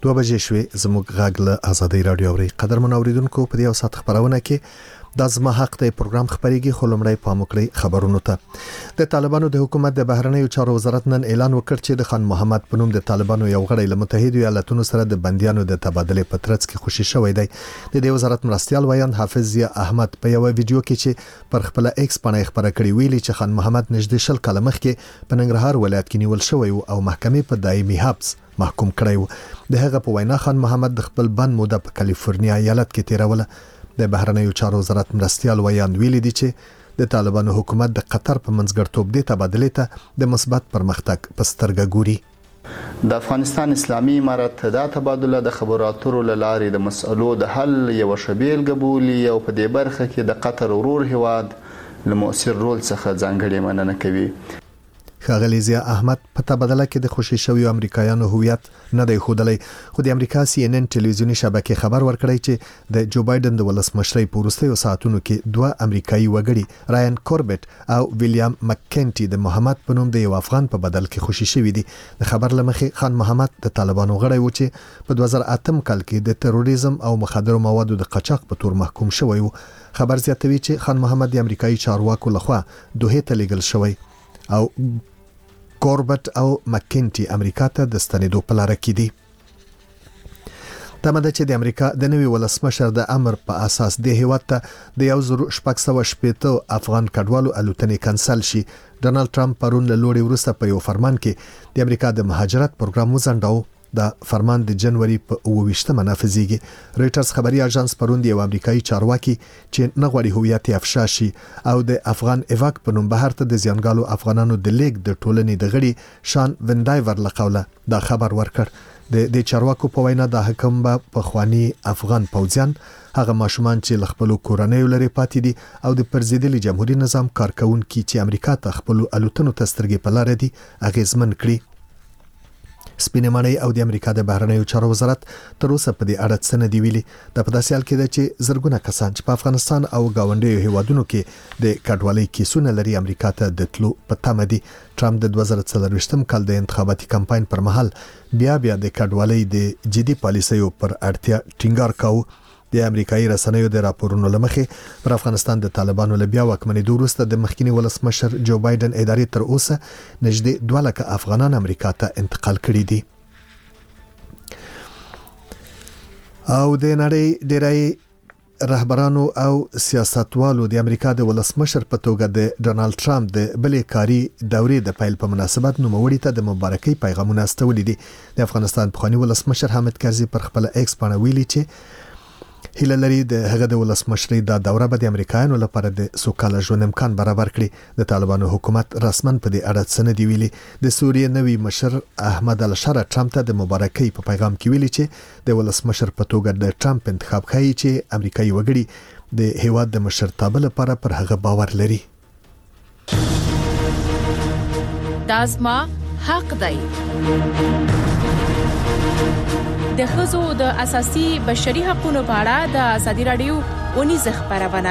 2 بجې شوې زموږ غږ له آزادۍ رادیو اوري. قدرمن اوریدونکو په دې اوسات خبرونه کې د زما حق ته پروګرام خبريږي. خلمړی پاموکړی خبرونه ته د طالبانو د حکومت د بهرنیو چارو وزارت نن اعلان وکړ چې د خان محمد په نوم د طالبانو یو غړی له متحده ایالاتونو سره د بنديانو د تبادله په ترڅ کې خوشي شوی دی. د دې وزارت مرستيال ویان حافظ ضیا احمد په یو ویډیو کې چې پر خپل ایکس باندې خبره کړې ویلي چې خان محمد نږدې شل کال مخکې په ننګرهار ولایت کې نیول شوی او محکمې په دایمي حبس محکوم کړی و. د هغه په وینا خان محمد د خپل بند موده په کالیفورنیا ایالت کې تیروله. د بهرنیو چارو وزارت مرستيال ویان ویلي دي چې د طالبانو حکومت د قطر په منځګړیتوب د تبادله ته د مثبت پرمختګ په سترګه ګوري. د افغانستان اسلامي امارت دا تبادله د خبرو اترو لارې د مسئلو د حل یو شبیل قبولي او په دې برخه کې د قطر ورور هواد له مؤثر رول څخه ځانګړې مننه کوي. ښاغلي ضیا احمد په تبادله کې د خوشي شوی امریکایانو هویت نه دی خودلې، خو د امریکا CNN ټلویزیونی شبکې خبر ورکړی چې د جو بایدن د ولسمشرۍ په وروستیو ساعتونو کې 2 امریکایي وګړي رایان کوربټ او ویلیام مککنټي د محمد په نوم د یو افغان په بدل کې خوشي شوی دي. د خبر لمخې خان محمد د طالبانو غړی و چې په 2008 کال کې د تروریزم او مخدرو موادو د قاچاق په تور محکوم شوی و. خبر زیاتوي چې خان محمد د امریکایي چارواکو لخوا دوه ته لیږل شوی او کوربټ او مککنټي امریکا ته د ستنېدو په لار کې دي. تمه ده چې د امریکا د نوي ولسمشر د امر په اساس د هیواد ته د 1680 افغان کډوالو الوتنې کانسل شي. ډونالد ټرمپ پرون له لوړې وروسته په یو فرمان کې د امریکا د مهاجرت پروګرام وځنډاو. د فرمان د جنوري په 28 نافذیږي. رويټرز خبري اژانس پرون دی یو امریکایي چارواکي چې نغوړي هویت افشا شي او د افغان ایواک په نوم بهر ته د زیانګالو افغانانو د لیګ د ټولنې د غړي شان وندایور لقوله دا خبر ورکړ. د چارواکو په وینا د حکم په خواني افغان پوځیان هغه ماشومان چې خپل کورنۍ لري پاتې دي او د پرزیدلي جمهوریت نظام کارکونکو چې امریکا ته خپل الوتنو تسترګې په لار دي اغیزمن کړي. سپینې ماڼۍ او د امریکا د بهرنیو چارو وزارت تر اوسه په دې اړه څه نه دی ویلي. د پداسیال کې ده چې زرګونه کسان چې په افغانستان او گاونډیو هیوادونو کې د کډوالۍ کیسونه لري امریکا ته د تلو په تمه دي. ټرمپ د 2024 کال د انتخاباتي کمپاین پر مهال بیا د کډوالۍ د جدي پالیسیو پر اړتیا ټینګار کاوه. د امریکایي رسنیو د راپورونو لمخې پر افغانستان د طالبانو له بیا واکمنۍ وروسته د مخکینی ولسمشر جو بایدن ادارې تر اوسه نږدې 2 لک افغانان امریکا ته انتقال کړي دي. او د نړۍ ډیری رهبرانو او سیاستوالو د امریکا د ولسمشر په توګه د ډونالد ټرمپ د بلې کاری دورې د پیل په مناسبت نوموړي ته د مبارکۍ پیغامونه استولې دي. د افغانستان پخوانی ولسمشر حامد کرزي پر خپل ایکس باندې ویلي چې هیله لري د هغه د ولسمشرۍ د دوره به د امریکایانو لپاره د سوکاله ژوند امکان برابر کړي. د طالبانو حکومت رسمن په دې اړه څه نه دی ویلي. د سوریې نوي مشر احمد الشره ټرمپ ته د مبارکۍ په پیغام کې ویلي چې د ولسمشر په توګه د ټرمپ انتخاب کوي چې امریکایي وګړي د هیواد د مشرتابه لپاره پر هغه باور لري. دازما حق دی. د ښځو د اساسي بشري حقوقو په اړه د ازادي رادیو ونیز خبرونه.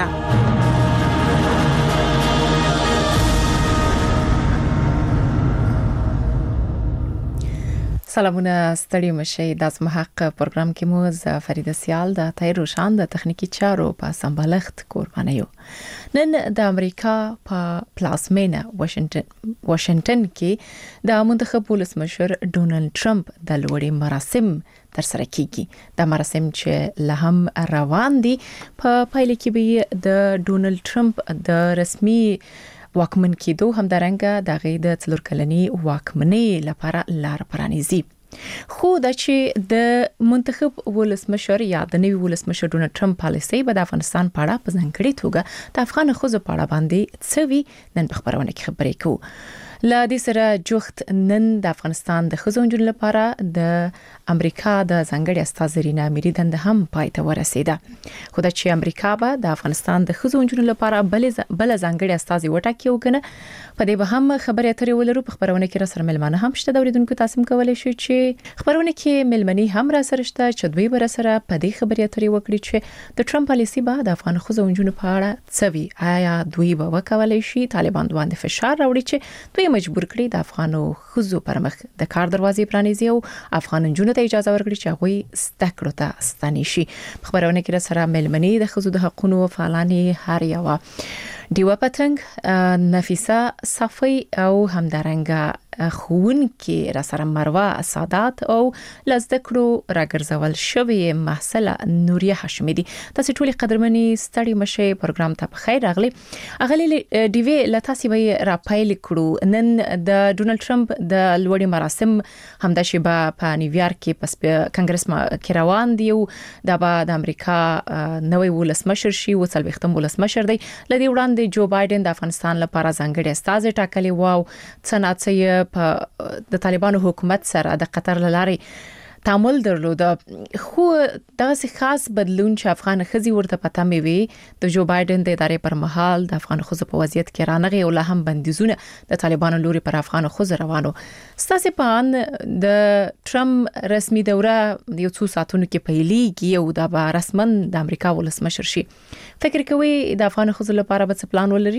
سلامونه ستړي مشي د اسمه حق پروګرام کې مو ز فرید سیال د تیر روشان د تخنیکی چارو په سمبالښت قربانه یو. نن د امریکا په پلازمینه واشنگټن کې د منتخب ولسمشر ډونالد ټرمپ د لوړې مراسم تر سره کیږي. د مراسم چې لهم روان دي په پایله کې به د ډونالد ټرمپ د رسمي واکمن کېدو هم درنګه د غي د څلور کلنی واکمنۍ لپاره لار پرانیزي. خو د چې د منتخب ولسمشر یا د نوي ولسمشر ډونالد ټرمپ پالیسي به د افغانستان په اړه په ځانګړي توګه د افغان ښځو په اړه باندې څه وی نن په خبرونه کې خبرې کوو. لا دې سره جوخت نن د افغانستان د ښځو نجونو لپاره د امریکا د ځانګړي استاذ رینا اميري دند هم پاتې ورسیده. خو د چې امریکا به د افغانستان د ښځو نجونو لپاره بل ځانګړي استاذ وټاکي وکنه په دې به هم خبرې اترې ولرو. په خبرونه کې را سره ملمانه هم شته. د اوریدونکو تاسو کولای شئ چې خبرونه کې ملمني هم را سره شته چې دوی به سره په دې خبرې اترې وکړي چې د ټرمپ پالیسي به د افغان ښځو نجونو په اړه څه وی. آیا دوی به وکولای شي طالبان باندې فشار راوړي چې دوی مجبور کړي د افغانو خزو پر مخ د کار دروازې پرانیزي او افغان جنونو ته اجازه ورکړي چې هغه ستکړو ته ستنی شي. خبرونه کې سره ملمنې د خزو د حقوقو فعالانی هر یو دیوه پتنګ نفیسه صفی او همدارنګه خون کې را سره مروه سادات او لزدکړو راګرځول شوی محصله نوریه هاشمی دي. تاسو ټولي قدرمنې ستړي مشه پروګرام ته بخیر راغلي. اغلی دیوی لتاسي به را پایل کړو نن د ډونالد ټرمپ د لوړي مراسم همدا شیبه په نیویارک کې پس په کنګرس کې روان دی او د امریکا نوې ولسمشر شي او څلوختم ولسمشر دی. لدی وړاندې جو بایدن د افغانستان لپاره ځانګړي استازي ټاکلي وو. څنګه په د طالبانو حکومت سره د قطر لارې تعامل درلود خو دغه خاص بدلون چې افغان خزي ورته پته مې وي د جو بایدن د ادارې پر مهال د افغان خزو په وضعیت کې رانغي او له هم بندیزونه د طالبانو لوري پر افغان خزو روانو. ستاسو په ان د ټرمپ رسمي دوره یو څو ساعتونو کې پیلېږي او د رسمن د امریکا ولسمشر شي. فکر کوي د افغان خزو لپاره به څه پلان ولري؟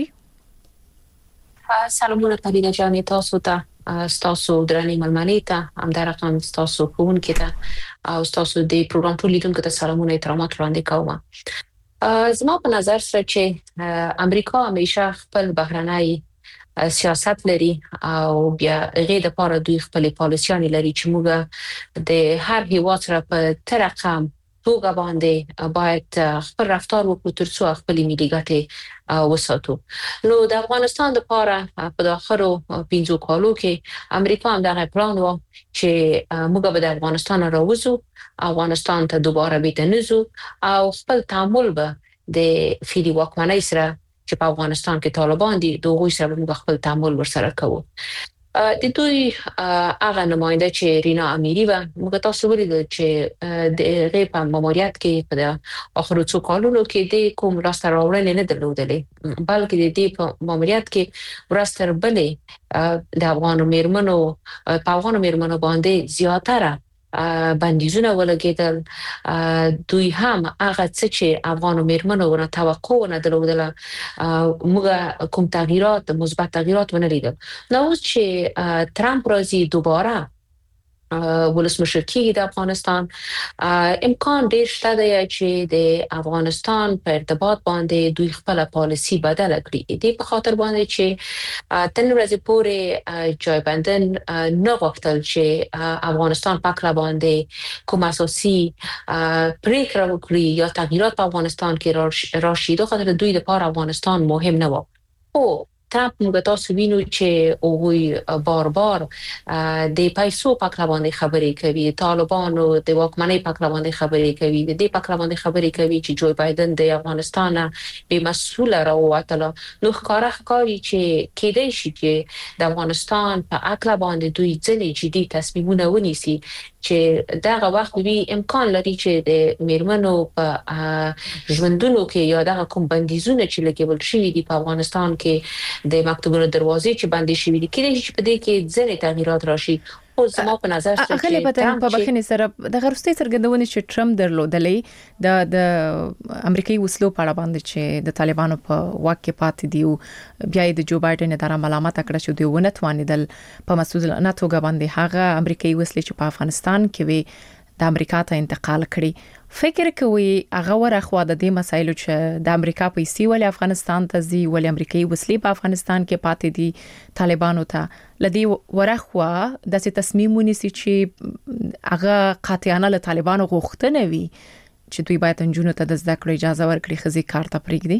سلامونه پدیده جانې تاسو ته ستاسو درنې ملمنې ته همدارقم ستاسو ښوونکو ته او ستاسو د پروګرام ټول لیدونکو ته سلامونه احترامات وړاندې کوم. زما په نظر سره چې امریکا همیشه خپل بهرنی سیاست لري او بیا غیر د پاره دوی خپل پالیسیان لري چې موږ د هر هیواد سره په تر رقم توګه باندې باید خپل رفتار وکړو ترڅو خپل ملي ګټې وساتو. نو د افغانستان لپاره په داخلو 15 کالو کې امریکا هم دغه پلان و چې موږ به د افغانستان راوځو، افغانستان ته دوباره بیرته او خپل تعامل به د فعلی واکمنۍ سره چې په افغانستان کې طالبان دي دوی سره موږ خپل تعامل ورسره کوو. د دوی هغه نماینده چې رینا امیری و موږ تاسو ولیدل چې د غیب ماموریت کې په اخرو څو کالونو کې د کوم راستر راوړل نه درلودلې بلکې د دې په ماموریت کې راستر بلې د افغانو میرمنو باندې زیاتره بندیزونه ولګیدل. دوی هم هغه څه چې افغانو میرمنو ورته توقع نه درلودله موږ کوم تغییرات مثبت تغییرات ونه لیدل. نو چې ترامپ راځي دوباره ولسمشر کېږي د افغانستان امکان ډیر شته دی چې د افغانستان په ارتباط باندې دوی خپل پالیسی بدل کړي. دې په خاطر باندې چې تن ورځې پورې جای بایدن نه غوښتل چې افغانستان په اړه باندې کوم اساسي پریکړه وکړي یا تغییرات په افغانستان کې راشي. د خاطر دوی لپاره افغانستان مهم نه و. او ترامپ موږ تاسو وینو چې اووی بار د پیسو په اړه باندې خبرې کوي، طالبانو د واکمنۍ په اړه باندې خبرې کوي، د دې په اړه باندې خبرې کوي چې جو بایدن د افغانستان به مسؤل راووتل. نو ښکاري چې کېدای شي چې د افغانستان په اړه باندې دوی ځنې جدي تصمیمونه ونیسي چې دغه وخت وی امکان لري چې د میرمنو په ژوندونو کې یا دغه کوم بندیزونه چې لګول شوی دي په افغانستان کې د مکتوبونو دروازې چې بندي شوی دي کېږي چې په دې کې ځینې تغییرات راشي. او زما په نظر چې په بخښنې سره د غرستۍ څرګندونې چې ټرمپ درلودلې د امریکایي وسلو په اړه باندې چې د طالبانو په واک کې پاتې دي بیا د جو بایدن اداره ملامت کړه چې دوی ونه توانیدل په مسؤل نه توګه باندې هغه امریکایي وسلې چې په افغانستان کې وي د امریکا ته انتقال کړي. فکر کوي هغه ورخوا د دې مسایلو چې د امریکا پیسې ولې افغانستان ته ځي ولې امریکایي وسلې په افغانستان کې پاتې دي طالبانو ته لدی ورخوا د تصمیم ونیسي چې هغه قاطعانه له طالبانو غوښتنه وي چې دوی باید انجونو ته د زده کړې اجازه ورکړي خزي کار ته پریږدي.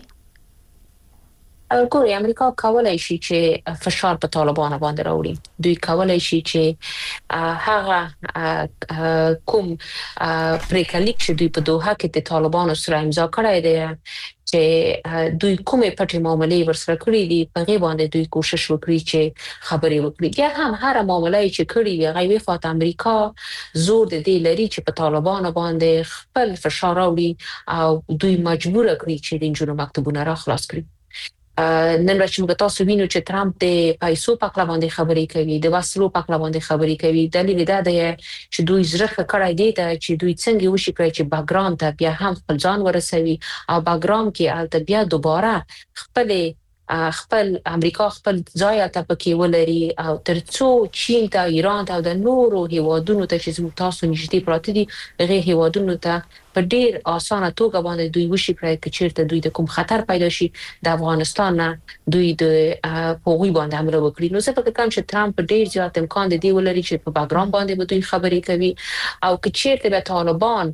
ګوري امریکا کولای شي چې فشار په طالبانو باندې راوړي. دوی کولای شي چې هغه کوم پریکړه چې دوی په دوحه کې د طالبانو سره امضا کړی دی چې دوی کومه پټه معاملې ورسره کړې دي په غي باندې دوی کوشش وکړي چې خبرې وکړي. یا هم هر معاملې چې کړې وي غوي فات امریکا زور د دې لري چې په طالبانو باندې خپل فشار راوړي او دوی مجبور کړي چې د جنونو مکتوبونه را خلاص کړي. نن ورځ موږ تاسو وینو چې ترامپ د پیسو په اړه باندې خبرې کوي، د وسلو په اړه باندې خبرې کوي. دلیل دا دی چې دوی زړه کړای دي چې دوی څنګه وشي کړی چې باګراوند ته بیا هم خپل ځان ورسوي او باګراوند کې البته بیا دوباره خپل خپل امریکا خپل ځای ته پکې ولري او ترڅو چین ته ایران ته او د نورو هیوادونو ته چې تاسو نږدې پراته دي هغه هیوادونو ته په ډیر اسانه توګه باندې دوی وشي کړی چې چیرته دوی د کوم خطر پیدا شي د افغانستان نه دوی د پوغي باندې حمله وکړي. نو څه فکر کوم چې ترامپ ډیر زیات امکان دی ولري چې په باګراوند باندې به دوی خبرې کوي او که چیرته به طالبان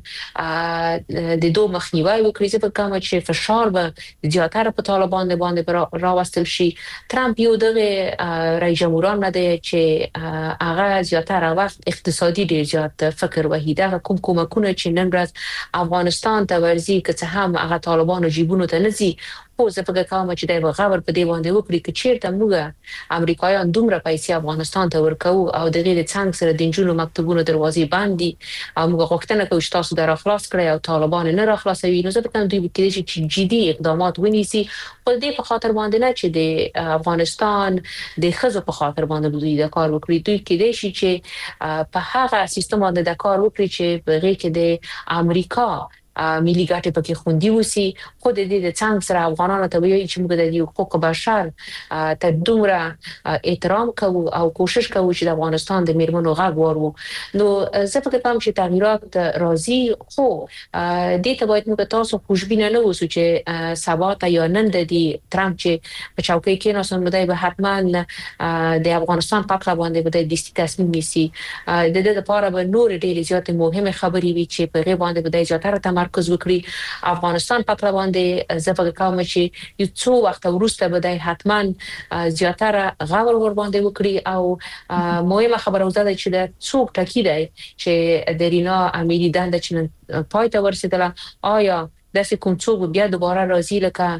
د دوه مخنیوي وکړي څه فکر کوم چې فشار به زیاتره په طالبان باندې راوستل شي. ترامپ یو دغه رئیس جمهوران نه دی چې هغه زیاتره وخت اقتصادي ډیر زیات فکر وحیده کومکونه چې نن ورځ افغانستان ته ورزي که څه هم هغه طالبانو جیبونو ته نزي خو زه فکر کوم چې دا غوړ په دی باندې وکړي چې چیرته موږ امریکایان دومره پیسې افغانستان ته ورکو او د غیر څنګه سره د جنونو مکتوبونو دروازې باندې او موږ غوښتنه کوو چې تاسو در خلاص کړئ او طالبان نه را خلاصوي. نو زه فکر کوم دوی به کېږي چې جدي اقدامات ونیسي خو دې په خاطر باندې نه چې د افغانستان د خزو په خاطر باندې دوی د کار وکړي. دوی کېدای شي چې په هغه سیستم باندې د کار وکړي چې په غیر کې د امریکا ملي ګټې پکې خوندي وسی خو د دې د څنګه سره افغانانو ته ویل چې موږ د حقوق بشر ته دومره احترام کوو او کوشش کوو چې د افغانستان د میرمنو غږ وورو. نو زه فکر کوم چې تغییرات راځي خو دې ته باید موږ تاسو خوشبینه نه اوسو چې سبا ته یا نن د ترامپ چې په چوکۍ کې ناسم مدای به حتما د افغانستان په اړه باندې به د دستي تصمیم نیسي. د دې لپاره به نور ډېر زیات مهمه خبرې وي چې په غیر باندې به د زیاتره مرکز وکړي. افغانستان په اړه باندې زه فکر کوم چې یو څو وخت وروسته به د حتما زیاتره غور ور باندې وکړي او مهمه خبره ده چې د څوک ټکی دی چې د رینا اميري دند چې پای ته ورسېدله آیا د کوم څوک بیا دوباره راځي لکه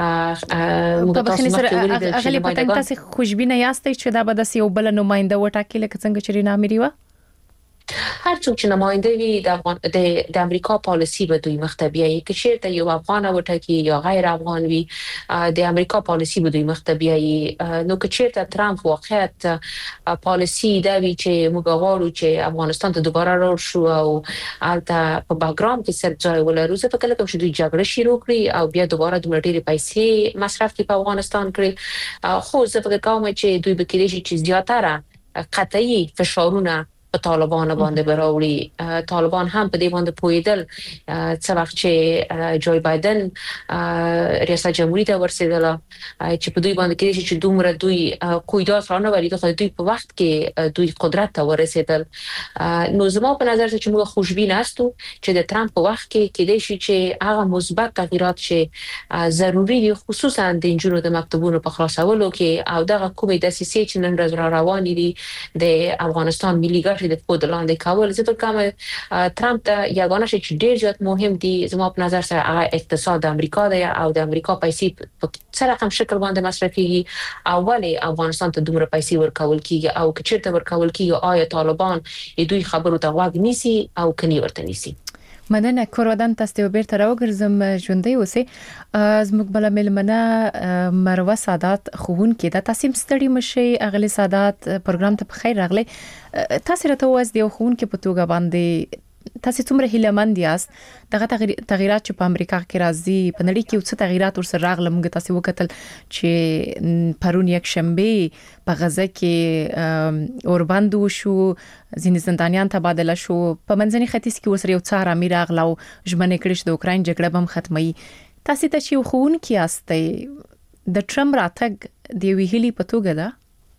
په بخښنې سره اغلی پتنګ تاسو خوشبینه یاستئ چې دا به د یو بل نماینده وټاکي لکه څنګه چې رینا اميري و هر څوک چې نماینده وي د امریکا پالیسی به دوی مختبیایي کې چیرته یو افغان وټاکي یا غیر افغان وي د امریکا پالیسی به دوی مختبیایي. نو که چیرته ترامپ واقعیت پالیسی دا وی چې موږ غواړو چې افغانستان ته دوباره راشو او البته په باګراوند کې سر ځای ولرو څه فکر کوم چې دوی جګړه شروع کړي او بیا دوباره د ډېرې پیسې مصرف کړي په افغانستان کړي خو زه فکر کوم چې دوی به کېږي چې زیاتره قطعي فشارونه په طالبان باندې براوړي. طالبان هم په دې باندې پویدل څو وخت چې جوی بایدن ریاست جمهوریت ته ورسېدل چې په دوی باندې کې چې دومره دوی کویدات رانه وری د دوی په وخت کې دوی قدرت ته ورسېدل. نو زما په نظر چې موږ خوشبین یاستو چې د ترامپ په وخت کې کېدای شي چې هغه مثبت تغیرات چې ضروری دي خصوصا د جنونو د مکتوبونو په خلاصولو کې او دغه کومې د سیاسي چې نن ورځ را روان دي د افغانستان ملي ګټې د خود لاندې کول. زه فکر کوم ترامپ ته یوازې چې ډیر زیات مهم دي زما په نظر سره هغه اقتصاد امریکا دی او د امریکا پیسې په څه رقم شکل باندې مصرفيږي او ولې افغانستان ته دومره پیسې ورکول کیږي او که چیرته ورکول کیږي آیا طالبان دوی خبرو ته غوږ نیسي او کني ورته نیسي. مننه کورودان تاسو بیرته راوګرځم ژوندۍ اوسئ. زموږ بل ملمنه مروه سادات خوون کې د تاسو ستړي مشي اغلی سادات پروګرام ته بخیر راغلی. تاسو راته واز دی خوون کې په توګه باندې تاسو څومره هیلمند یاست دغه تغیرات چې په امریکا کې راځي په نړۍ کې څه تغیرات ورسره راغله موږ تاسو وکتل چې پرون یک شنبه په غزه کې اوربند وشو ځینې زندانیان تبادله شو په منځني ختیځ کې ورسره یو څار امیر اغلا او ژمنه کړی چې د اوکراین جګړه به ختمي. تاسو ته چې خوون کې یاستئ د ټرمپ راتګ دی ویلي په توګه ده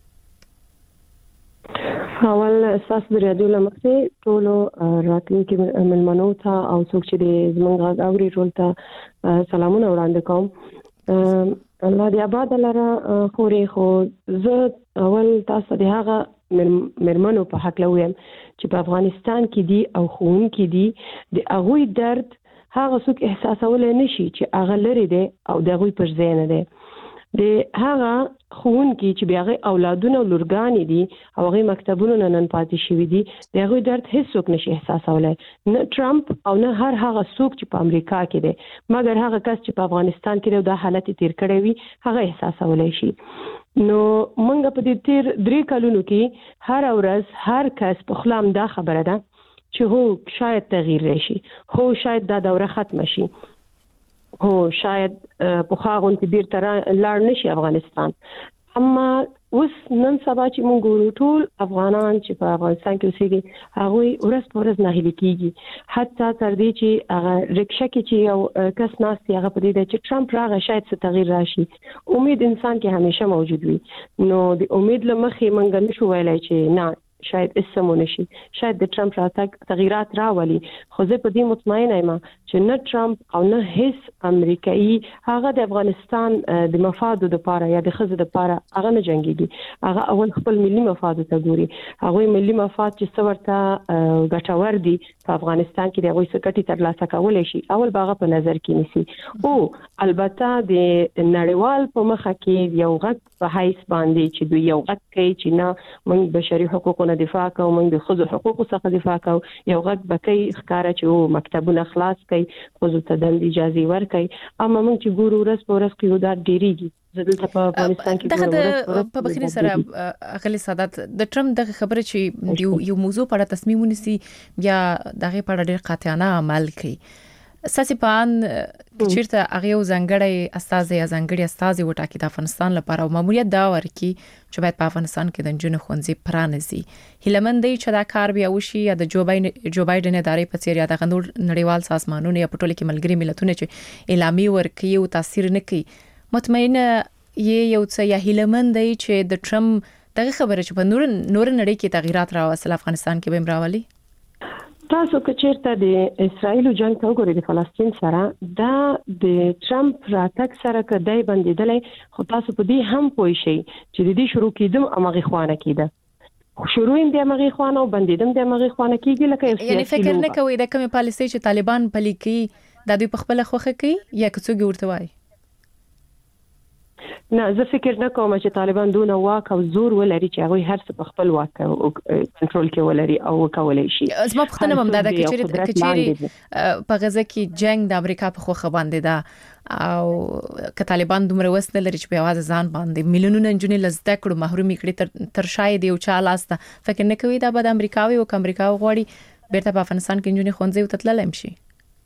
اول اساس د رادیو لمخې ټولو راتلونکي ملمنو ته او څوک چې د زمونږ غاوري ټول ته سلامونه وړاندې کوم. الله دې آباد لره خو زه اول تاسو د هغه مرمنو په حق لوم چې په افغانستان کې دي او خون کې دي د اغوی درد هغه څوک احساسول نه شي چې هغه لري دي او د اغوی پر ځای نه دي د هغه خون کې چې بیا اولادونه او لورګان دي او هغه مکتبونه نن پاتې شوی دي د هغه درد هیڅ څوک نشي احساسولای نه ټرمپ او نه هر هغه څوک چې په امریکا کې دي مګر هغه کس چې په افغانستان کې د حالت تیر کړی وي هغه احساسولای شي. نو مونږ په دې تیر 3 کلونو کې هر ورځ هر کس په خلام دا خبره ده چې هو شاید تغییر راشي هو شاید دا دوره ختم شي هو شاید په خاغون تبیر تر لاړ نشي افغانستان. اما اوس نن سبا چې موږ ګورو ټول افغانان چې په افغانستان کې اوسېږي هغه ورځ په ورځ ناهیلي کیږي، حتی تر دې چې هغه رکشا کې چې یو کس ناستي هغه په دې چې ټرمپ راغی شاید څه تغییر راشي. امید انسان کې همیشه موجود وي، نو د امید لمخې موږ نشو ویلای چې نه شاید اسمونه شي، شاید د ټرمپ راتګ تغیرات راولي، خو زه په دې مطمئنه یم چې نه ټرمپ او نه هیڅ امریکایي هغه د افغانستان د مفادو لپاره یا د خزه لپاره هغه نه جنگيږي، هغه اول خپل ملي مفاد ته ګوري. هغه ملي مفاد چې څورته ګټور دي په افغانستان کې د هغه سکټي تر لاسه کولای شي اول باغه په نظر کې نیسي. او البته د نړیوال په مخه کې یو غږ په حیث باندې چې دوی یو غږ کوي چې نه موږ بشري حقوقو دفاع کوو، موږ د خزو حقوقو څخه دفاع کوو، یو غږ بکې ښکارا چې مکتبونه خلاص کړي، خزو ته د اجازه ورکړي. اما موږ چې ګورو ورځ په ورځ قیودات ډیریږي. زه په افغانستان کې دغه په بخری سره اغلی سادات د ټرمپ دغه خبره چې یو موضوع په اړه تصمیم ونیسي یا دغه په اړه ډیر قاطعانه عمل کوي. ساسي پان چیرته هغه یو ځنګړی استاد یا ځنګړی استاد وټاکي د افغانستان لپاره او ماموریت دا ورکی چې باید په افغانستان کې د جنونو خوندزي پرانځي. هیلمن دی چې دا کار بیا وشي یا د جو بایدن ادارې په څیر یا د غنور نړیوال سازمانونو یا په ټولو کې ملګری ملتونه چې اعلامي ورکي او تاثیر نه کوي. مطمئنه یو څه یا هیلمن دی چې د ټرمپ دغه خبره چې په نور نړۍ کې تغیرات راوستل افغانستان کې به امراولي. تاسو که چیرته د اسرایل جنگ ته وګورئ د فلسطین سره دا د ټرمپ راتګ سره کدی بندیدلې، خو تاسو په دې هم پوه شئ چې د دې شروع کېدم امغه خوانه کېده، شروع یې د امغه خوانه او بندیدم د امغه خوانه کېږي. لکه یعنی فکر نه کوي د کومه پالیسي چې طالبان پلي کوي د دوی په خپل خوخه کوي یا کڅوګي ورته وایي؟ نه زه فکر نه کوم چې طالبان دونه واک او زور ولري چې هغه هر څه په خپل واک او کنټرول کې ولري او وکولای شي. زما پوښتنه هم دا ده چې چیرې په غزه کې جنگ د امریکا په خوخه باندې ده او ک طالبان دومره وسله لري چې په आवाज ځان باندې میلیونونه جنونی لزده کړو محرومي کړي تر شاید یو چا لاسته. فکر نه کوي دا به امریکاوي او امریکا غواړي بیرته په افغانستان کې جنونی خونځي وتتلل شي.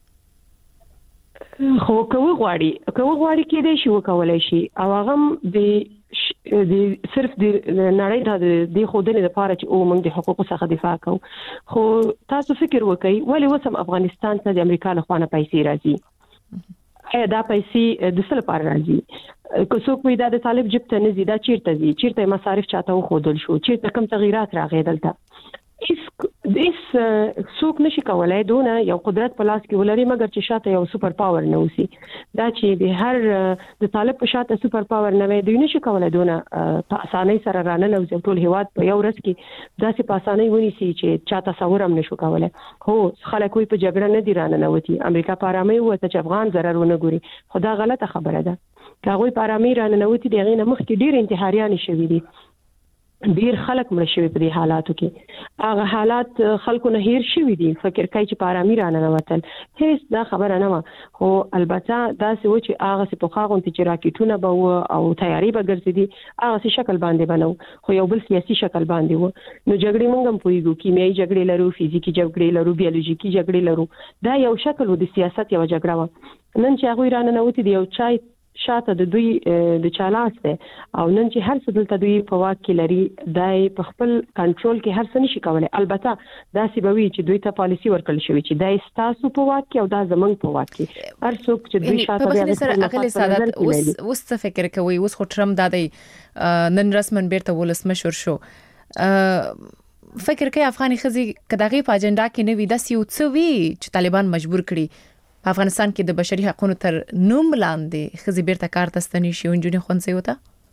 خو کوي غواړي کې دې شو کولای شي او هغه د صرف د نړۍ د خودنې لپاره چې او موږ د حقوقو څخه دفاع کوو. خو تاسو فکر وکړئ ولې وسم افغانستان ته د امریکا له خوا نه پیسې راځي؟ دا پیسې د څه لپاره راځي؟ که څوک وي دا د طالب جیب ته نه زی دا چیرته مصارف چاته خودل شو، چیرته کم تغیرات راغی دلته. اس څوک نشي کولای دونه یو قدرت په لاس کې ولري مګر چې شاته یو سپر پاور نه وسی. دا چې د هر د طالب په شاته سپر پاور نه وي دوی نشي کولای دونه په اسانۍ سره رانه او ټول هیواد په یو ورځ کې داسې په اسانۍ ونیسي چې چا تصور هم نشو کولای. هو خلک وي په جګړه نه دی رانه نوتی، امریکا په آرامي وته چې افغان ضرر ونه ګوري، خدا غلطه خبره ده. کاغوی په آرامي رانه نوتی دی غینه مخ کې ډیر انتحاریان شوي دي، ډیر خلک مړ شوي په دې حالاتو کې. هغه حالات خلکو نه هیر شوي دي، فکر کوي چې په آرامي رانه نوتل هیڅ دا خبره نه و. خو البته دا څه و چې هغه څه په خاغون چې راکټونه به او تیاری به ګرځېدي هغه څه شکل باندې بنو، خو یو بل سیاسي شکل باندې و. نو جګړې موږ هم پوهیږو، کیمیاوي جګړې لرو، فزیکی جګړې لرو، بیولوژیکی جګړې لرو. دا یو شکل و د سیاست یو جګړه و. نن چې هغه رانه نوتی دی یو چای شاته د دوی د چالاس ده او نن چې هر څه دلته دوی په واک کې لري دای په خپل کنټرول کې هر څه نشي کولای. البته دا سببوي چې دوی ته پالیسی ورکړل شوی چې دای ستاسو په واک کې او دا زمنګ په واک کې هر څوک چې دوی شاته دی هغه اقل سادات اوس څه فکر کوي؟ اوس خو ټرمپ دا دی نن رسمن بیرته ولسمشر شو، فکر کوي افغاني خزي کداغي په اجنډا کې نه وي د سیو څه وی چې طالبان مجبور کړي په افغانستان کې د بشري حقوقو تر نوم لاندې خزي بیرته کار تستنی شي ونجونی خونځي وته.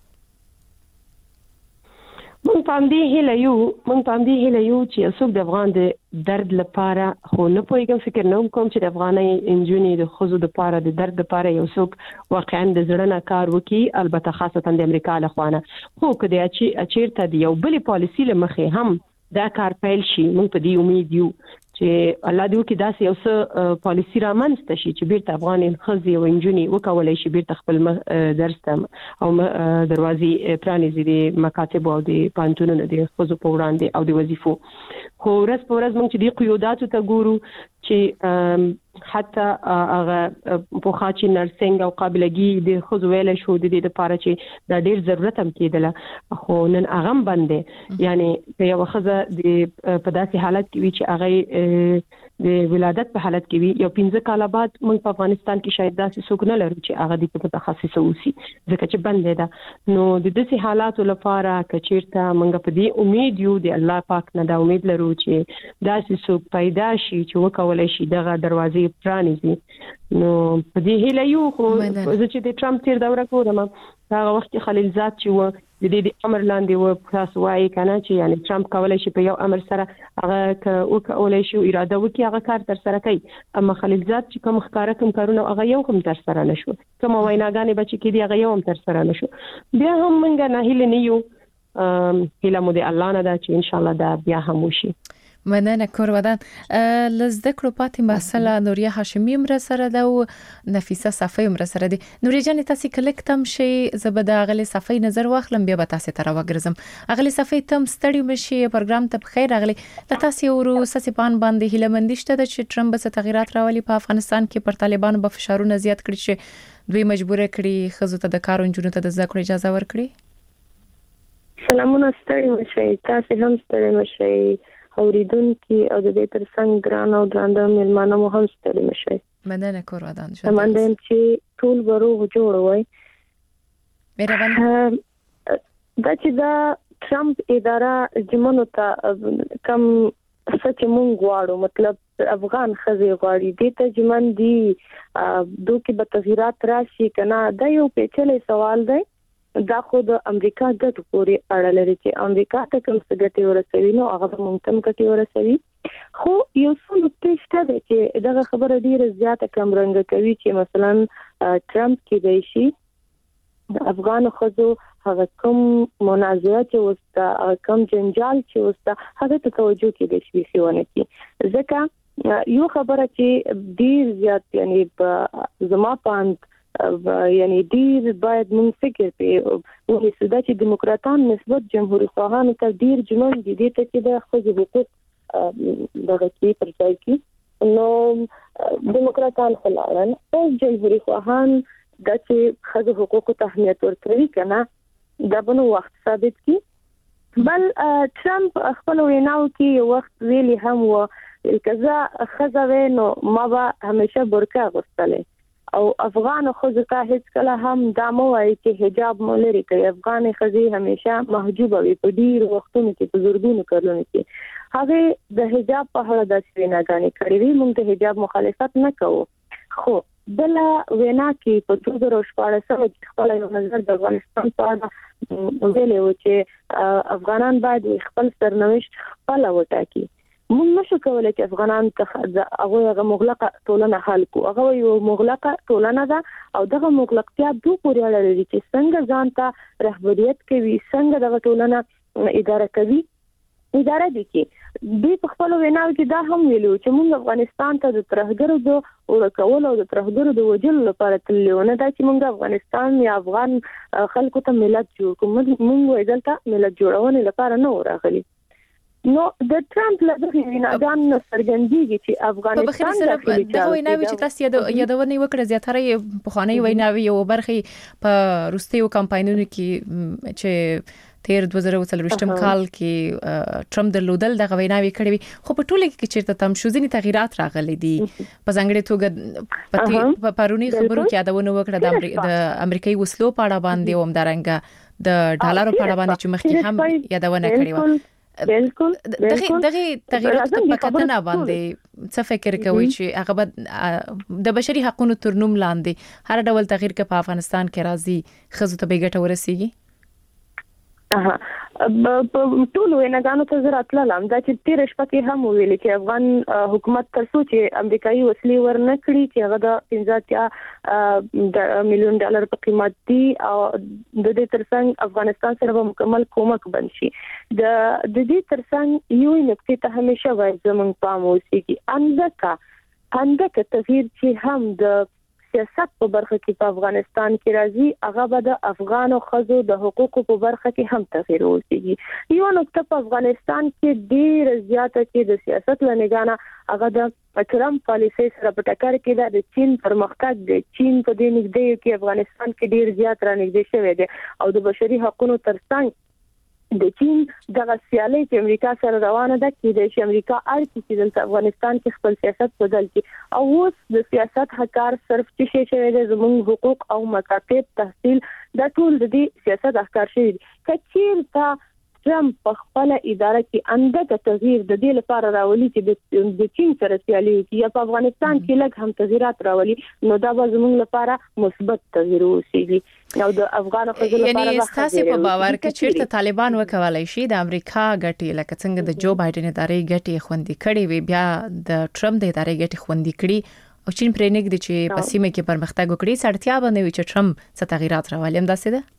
مونږ پام دې هله یو چې څوک د افغان د درد لپاره خو نه پوهیږم، فکر نه کوم چې د افغاني انجونی د خزو د لپاره د درد لپاره یو څوک واقعا د زړه نه کار وکي، البته خاصتا د امریکا له خوانه. خو کله چې چیرته دی یو بل پالیسی لمخې هم دا کار پیل شي، مونږ په دې امید یو چې الله دې وکړي داسې یو څه پالیسی رامنځته شي چې بیرته افغان خزي او انجونی وکولای شي بیرته خپل درس ته او دروازې پرانیزي د مکاتب او د پانتونونو د خزو په وړاندې او د وظیفو. خو ورځ په ورځ موږ چې د قیوداتو ته ګورو چې حتی هغه پوخاچی نرسنګ او قابلیت د خو ویل شو د دې لپاره چې دا ډیر ضرورت هم کېدله خو نن هغه باندې یعنی یو خزه د په داسې حالت کې وی چې هغه د ولادت په حالت کې وی یو 15 کال بعد موږ په افغانستان کې شاید داسې څوک نه لرو چې هغه د متخصص اوسي ځکه چې باندې دا نو د دې حالاتو لپاره کچیرته موږ په دې امید یو د الله پاک نه دا امید لرو چې داسې څوک پیدا شي چې وکولای شي دغه دروازې پرانیزي نو په دې هیله یو خو چې د ټرمپ تیر دوره کوم هغه وخت خلیلزاد چې و د دې امر لاندې و تاسو وايي کنه چې یعنی ټرمپ کولای شي په یو امر سره هغه وکولای شي اراده وکړي هغه کار تر سره کوي اما خلیلزاد چې کوم ښکارا کوم کارونه هغه یو هم تر سره نشو کوم ویناګانې بچی کې دی هغه یو هم تر سره نشو بیا هم موږ نه هیله نه یو هیله مو د الله نه ده چې ان شاء الله دا بیا هم وشي مننه کورودان لزده کړو پاتې مسله نوریا هاشمی مر سره ده او نفیسه صفی مر سره دي نوریا جان تاسو کلیک تم شي زبده غلي صفی نظر واخلم بیا به تاسو تر وګرځم غلي صفی تم ستړي مشي پروګرام ته بخیر غلي تاسو ورو سسپان باندې هلمندشته د چې ټرمپ څه تغیرات راولي په افغانستان کې پر طالبانو په فشارونه زیات کړی چې دوی مجبور کړي خزو ته د کارون جنونو ته د ذکر اجازه ورکړي سلامونه ستړي مشي تاسو هم ستړي مشي اوریدونکو او د دې ترڅنګ ګران او درانده مېلمانه مو هم ستړي مشي مننه کورودان شو مننه چې ټول بروغ جوړ وای مهرباني دا چې دا ټرمپ اداره جمنو ته کم سچ مونږ غواړو مطلب افغان خزي غواړي د ته جمن دي دوی به تغیرات راشي کنه دا یو پیچلې سوال دی دا خو د امریکا د پوري اړه لري چې امریکا ته کوم څه ګټي ورسوي نو هغه مونږ هم ګټي ورسوي خو یو څه نقطه شته چې دا خبره ډیره زیاته کمرنګ کوي چې مثلا ټرمپ کې دی شي د افغان خزو هغه کوم منازعه چې وسته کوم جنجال چې وسته هغه ته توجه کې د شي خونه کې ځکه یو خبره چې ډیر زیات یعنی زما پاند یعنی ډیر باید موږ فکر په ونیسو چې دیموکراتان نسبت جمهوریت خواهانو ته ډیر جنون دي ته چې د خپل حقوق دغه کې پرځای کی نو دیموکراتان خلارن او جمهوریت خواهان د چې خپل حقوق ته اهمیت ورکوي کنه دا بنو وخت ثابت کی بل ټرمپ خپل ویناو کې وخت ویلي هم و کذا خزوینو ما به همیشه برکه غوستله او افغان خزو ته هیڅ کله هم دا مو وایي چې حجاب مولري کوي افغان خزي همیشه محجوب وي په ډیر وختونو کې په زورګونو کارونه کې هغه د حجاب په اړه د ویناګانې کړې وي موږ د حجاب مخالفت نه کوو خو بل وینا کې په 2014 کې خپل یو نظر د افغانستان په اړه ویلي و چې افغانان باید خپل سرنوشت خپل وټاکي موږ نشو کولای چې افغانان ته هغه مغلقه ټولنه حل کو هغه یو مغلقه ټولنه ده او دغه مغلقتیا دوه پورې اړه لري چې څنګه ځان ته رهبریت کوي څنګه دغه ټولنه اداره کوي اداره دي کې دوی په خپل ویناو کې دا هم ویلو چې موږ افغانستان ته د ترهګرو د ورکول او د ترهګرو د وجلو لپاره تلونه دا چې موږ افغانستان یا افغان خلکو ته ملت جوړ کوم موږ وایدلته ملت جوړونه لپاره نه ورغلي نو د ټرمپ لږه ویناګان سرګندېږي چې افغانستان د ویناوي چې تاسو یادونه وکړه زیاتره په خواني ویناوي او برخه په روسیو کمپاینونو کې چې تیر 2023م کال کې ټرمپ د لودل د ویناوي کړې خو په ټوله کې چیرته تم شوزنی تغیرات راغلي دي په ځانګړي توګه په پرونی خبرو کې یادونه وکړه د امریکایي وسلو په اړه باندې او همدارنګه د ډالرو په اړه باندې چې مخکې هم یادونه کړې و بالکل دغه تغیرات په کتنه باندې څه فکر کوي چې هغه د بشري حقوقو تر نوم لاندې هر ډول تغییر کې په افغانستان کې راځي خزو ته به ګټه ورسیږي ټول ویناګانو ته زراتل لام دا چې تیر شپه کې هم ویل چې افغان حکومت تر څو چې امریکایي وسلې ورنکړي چې هغه د 15 میلیون ډالر په قیمت دي او د دې ترڅنګ افغانستان سره مکمل کومک بنشي د دې ترڅنګ یو نقطه ته همیشه وایي زمونږ پام اوسېږي اندکه تغییر چې هم د سیاست په برخه کې په افغانستان کې راځي هغه به د افغان خزو د حقوقو په برخه کې هم تغیر وشي یو نقطه په افغانستان کې ډیر زیاته کې د سیاست لنګانه هغه د ټرمپ پالیسي سره په ټکر کې د چین پرمختګ د چین په دې نږدې کې افغانستان کې ډیر زیات را نږدې شوی دی او د بشري حقوقو ترڅنګ د چین د سیالي چې امریکا سره روانه ده کې د امریکا اړتیا چې د افغانستان کې خپل سیاست بدل کړي او اوس د سیاست حکار صرف چې شوی د زموږ حقوق او مکاتب تحصیل د ټول د سیاست حکار شوی کچیر تا ټرمپ په خپل اداره کې انده تغییر د دې لپاره راولي چې د چین سره سیالي وکړي یا په افغانستان کې لږ هم تغیرات راولي نو دا به زموږ لپاره مثبت تغییر وشي او د افغان خلکو لپاره یعنی تاسو په باور کې چیرته طالبان وکولای شي د امریکا ګټي لکه څنګه د جو بایدن ادارې ګټي خوندي کړي وي بیا د ټرمپ د ادارې ګټي خوندي کړي او چین پرې نګدي چې په سیمه کې پرمختګ وکړي سړتیا باندې چې ټرمپ څه تغیرات راولي هم داسې ده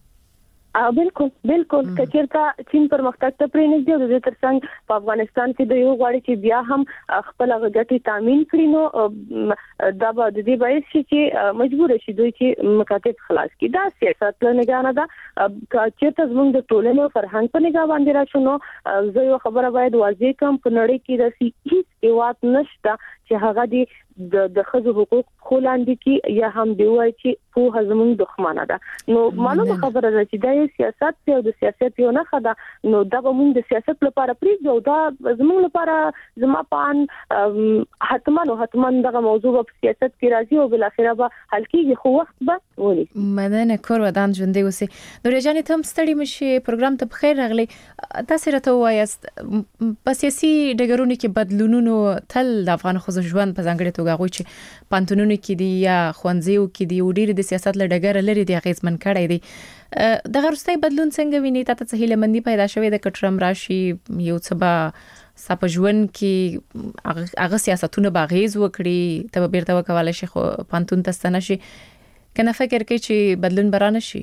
بالکل کچیرته چین پرمختګ ته پرې نږدې د ترڅنګ په افغانستان کې د یو غواړي چې بیا هم خپل غټي تامین کړي نو دا به د دې باعث شي چې مجبور شي دوی چې مکاتب خلاص کړي دا سیاست له نگاه نه ده کچیرته زموږ د ټولنې فرهنګ په نگاه باندې راشنو زه یو خبره باید واضح کوم په نړۍ کې د هیڅ هیواد نشته چې هغه د خزو حقوق خولاندې کی یا هم دی وای چې په زموږ دښمنه ده نو معلومه خبره ده چې د سیاست او د سیاست یو نه خدا نو دا به موږ د سیاست لپاره پریږدو دا زموږ لپاره زما پان حتما دغه موضوع په سیاست کې راځي او بل اخره به حل کیږي خو وخت به ونی مدنه کور ودان ژوندې اوسې نورې جانې ته هم ستړي مشي پروګرام ته بخیر راغلی تاسو راته وایاست په سیاسي ډګرونو کې بدلونونو تل د افغان خو ژوند په ځانګړي توګه غوي چې پانتونونو کې دی یا خوانځیو کې دی وډیر د سیاست لړګر لري دی غیزمن کړی دی د غرستۍ بدلون څنګه ویني تاسو ته هیله مندي پیدا شوې د کټرم راشي یو څه سپجون کې هغه سیاستونه باغیز وکړي ته بیرته وکواله شي خو پانتون تستنه شي کنه فکر کوي چې بدلون برانه شي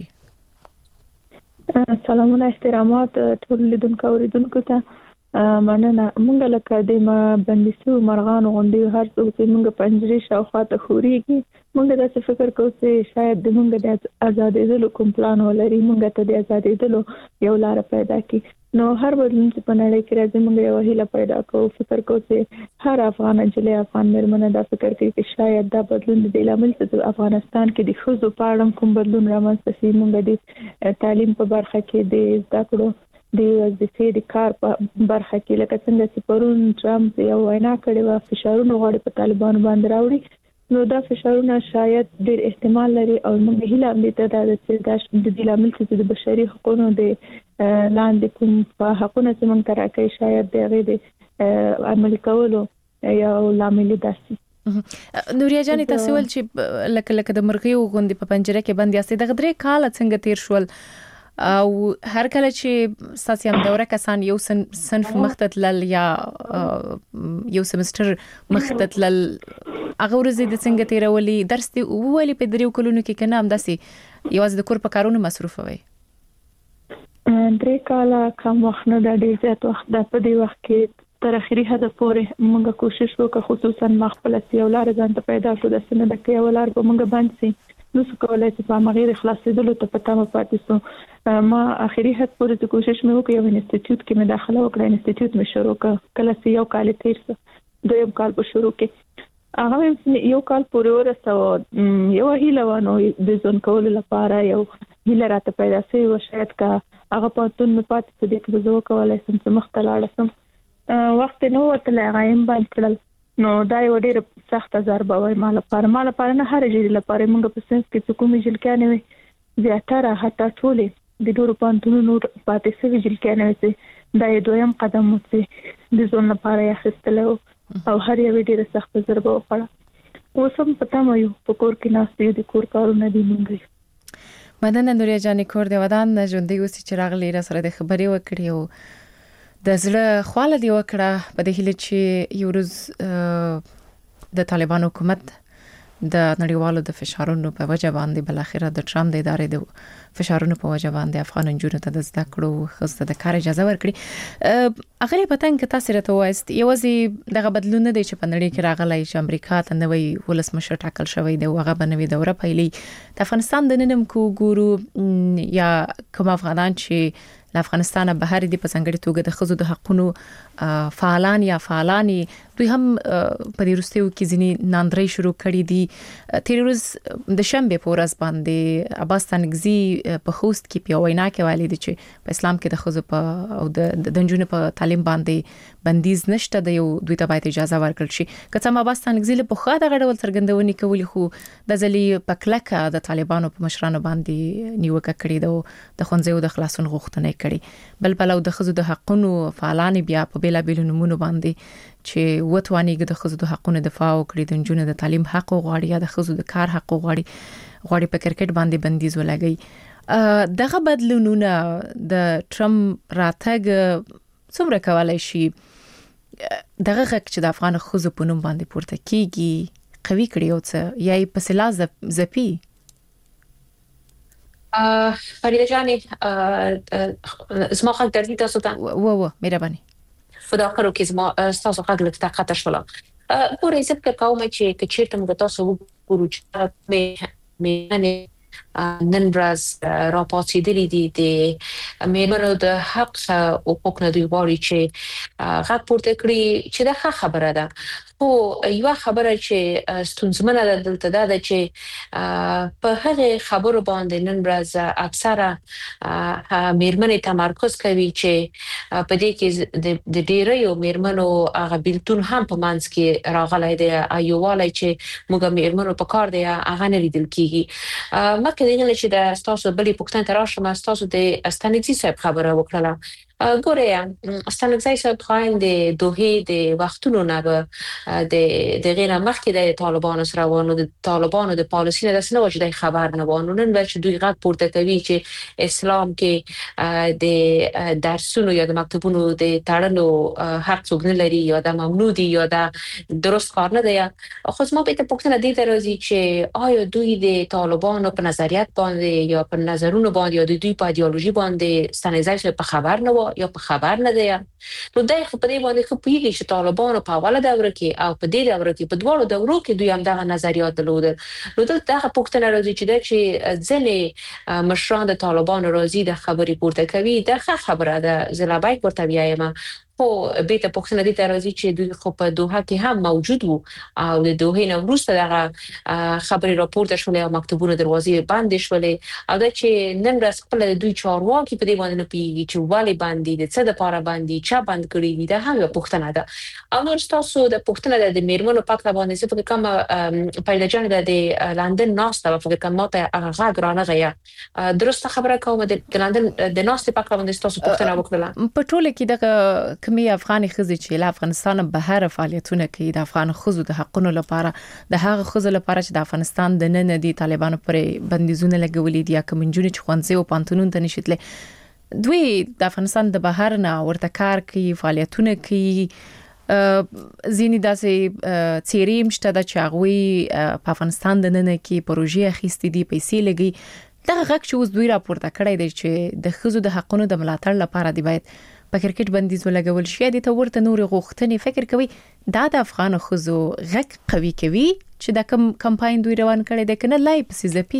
سلامونه احترامات ټول لیدونکو اوریدونکو ته مننه مونږ لکه د بندیسو مرغان غونډي هر څه چې مونږ پنجري شاوخوا ته خوريږي مونږ دا څه فکر کوو چې شاید د مونږ د آزادېدلو کوم پلان ولري مونږ ته د آزادېدلو یو لار پیدا کړي نو هر بدلون چې په نړۍ کې راځي مونږ یو هیله پیدا کوو فکر کوو چې هر افغان جلې افغان مېرمنه دا فکر کوي چې شاید دا بدلون د لامل چې افغانستان کې د خزو پاړم کوم بدلون رامنځته شي مونږ د تعلیم په برخه کې د زده کړو د وظیفې د کار په برخه کې لکه څنګه چې پرون ټرمپ یو وینا کړې و فشارونه غوړي په طالبانو باندې راوړي نو دا فشارونه شاید ډېر احتمال لري او موږ هیله هم دې ته دا چې د لامل چې د بشري حقوقو د لاندې کوم په حقوقو چې موږ تراکې شاید دغه عمل کولو یا لامل داسي نوریا جانې تاسو ول چې لکه د مرغیو غوندي په پنجره کې بند یاستئ د غدري کال څنګه تیر شول او هر کله چې ساسي هم دوره کسان یو صنف مختتلل یا یو سمستر مختتلل هغه ورځې د څنګه تیرولي درس دی ویلي په دریو کلونو کې کنه هم داسي یوازې د کور په کارونو مصروف وي درې کاله کوم وخت نه د ډیر زیات وخت د په دې وخت کې تر اخري هدف پورې موږ کوشش وکړو خصوصا مخبل سیولار ځان ته پیدا کړو د سند د کېولار په موږ باندې نو څه کولای چې په مغیر خلاصېدلو ته پته مې پاتې سو ما اخري هڅه پورې کوشش مې وکړ یو انسټیټیوټ کې مې داخله وکړه انسټیټیوټ مې شروع کړ کله چې یو کال تیر شو دویم کال په شروع کې هغه یو کال پورې ورسو یو هیله ونه د ځون کول لپاره یو هیله راته پیدا شوه او شاید کا هغه پاتون مې پاتې دې کې زه کولای سم چې مختلاړ سم وخت نو وتل غایم باندې کړل نو دا یو ډېر سخت ضربه وای مال لپاره نه هر جری لپاره موږ په سنس کې کومې جلکانې وي زیاتره حتی ټولې د ډورو پانتونو پاتې سوي جلکانې وي دا یو دویم قدم چې د ځون لپاره یې او هر یو ډېر سخت ضربه وکړه اوس هم پته مې په کور کې ناستې د کور کارونه دي مونږ مدنه نوریا جانې کور دی ودان ژوندې اوسې چې راغلی را سره د خبرې وکړې او د زړه خواله دی وکړه په دې هیله چې یو ورځ د طالبان حکومت د نړیوالو د فشارونو په وجه باندې بل اخره د ټرمپ د ادارې د فشارونو په وجه باندې افغان نجونو ته د زده کړو خصوصا د کار اجازه ورکړي. اغلی پتن کې تاسو راته وایست یوازې دغه بدلون نه دی چې په نړۍ کې راغلی چې امریکا ته نوې ولسمشر ټاکل شوی دی او هغه بنوي دوره پیلي د افغانستان د ننم کو ګورو یا کوم افغانان چې د افغانستان بهر دي په څنګه توګه د خزو د حقونو فعالان یا فعالانی دوی هم په دې وروستیو کې ځینی ناندري شروع کړي دي. تیروز د شنبه په ورځ باندې عباس تنگزی په خوست کې په وینا کې ویلي دي چې په اسلام کې د خزو په او د نجونو په تعلیم باندې بندیز نشته د یو دوی ته باید اجازه ورکړل شي. کله چې عباس تنگزی له پخوا د غړول څرګندونې کوي خو د ځلې په کلکه د طالبانو په مشرانو باندې نیوکه کړې ده د خونځو د خلاصون غوښتنه کړي. بل د خزو د حقونو فعالان بیا په بیلا بیل نمونه باندې چې وټوانیګ د خزو د حقونو دفاع وکړي د نجونو د تعلیم حق غواړي یا د خزو د کار حق غواړي په کرکټ باندې بندیز ولګي. دغه بدلونونه د ټرمپ راتګ څومره کولای شي دغه غږ چې د افغان خزو په نوم باندې پورته کیږي قوي کړي او څه یا په سلا زپی. فریده جانی زما خلک درځي تاسو ته مهرباني فداکرو کې زما تاسو خلک لکه تاقت شولا ګورې زه فکر کوم چې کچېرته موږ تاسو وګورو چې مې نن ورځ راپاتېدلې دي د میرمنو د حق حقوق نه دوی غواړي چې غږ پورته کړي چې دا خبره ده. خو یو خبره چې ستونزمنه ده دلته ده چې په هغه خبرو باندې نن ورځ اکثره میرمنې تمرکز کوي چې په دې کې د ډیرو میرمنو هغه بیلتون هم په منځ کې راغلی دی ایواله چې موږ میرمنو په کار دی هغه نه لیدل کیږي. مکه دغه چې د تاسو بلې پوښتنه تراشم تاسو د استانیزي صاحب خبره وکړه. ګوره استانیزي صاحب خاين د دوه د وختونو نه د غیر مخکې د طالبانو سره ونه د طالبانو د پالیسي نه دسنه وجه د خبر نه ونه نن چې دوی غږ پورته کوي چې اسلام کې د درسونو یا د مکتوبونو د تړلو حق څوک نه لري یا د ممنوع دي یا د درست کار نه دی. خو ما به ته پوښتنه دي درځي چې آیا دوی د طالبانو په نظریات باندې یا په نظرونو باندې یا د دوی په ایدئولوژي باندې استانیزي په خبر نه یا په خبر نه دی. نو دای خو په دې باندې خو پیږي چې طالبانو په اوله دوره کې او په دې دوره کې په دواړو دورو کې دوی هم دغه نظریات درلودل. نو دغه پوښتنه راځي چې ځنې مشران د طالبانو راځي د خبرې پورته کوي دغه خبره ده زلابای ورته ویایم. خو به ته پوښتنه دي راځي چې دوی خو په دوحه کې هم موجود وو او د دوحه نه وروسته دغه خبري راپورته شولې او مکتوبونه دروازې بند شولې او دا چې نن ورځ خپل دوی چارواکي په دې باندې نه پیږي چې والي باندې د څه د پاره باندې چا بند کړی وي دا هم پوښتنه ده. او نو تاسو د پوښتنه د میرمنو پاک باندې څه فکر کوم پیدا جان د لندن ناسته په فکر کوم ته هغه غرانه غیا درسته خبره کوم د لندن د ناسته پاک باندې تاسو پوښتنه وکړه. په ټوله کې دغه کمی افغاني خزي چې له افغانستان بهر فعالیتونه کوي د افغان خزو د حقونو لپاره د هغه خزو لپاره چې د افغانستان د نن دي طالبانو پرې بندیزونه لګولې دي یا کومنجونی چې خوانځي او پانتونون ته نشیتله دوی د افغانستان د بهر نه ورته کار کوي فعالیتونه کوي. زینی داسې چیرې مشته د چاغوي په افغانستان د نن کې پروژې اخیستې دي پیسې لګي دغه غږ چې اوس دوی راپورته کړی دی چې د خزو د حقونو د ملاتړ لپاره دی باید په کرکټ بندیز ولګول شي د تورته نور غوښتنې فکر کوي دا د افغان خزو غږ قوي کوي چې دا کمپاین دوی روان کړي د کنه لای په سیزپی.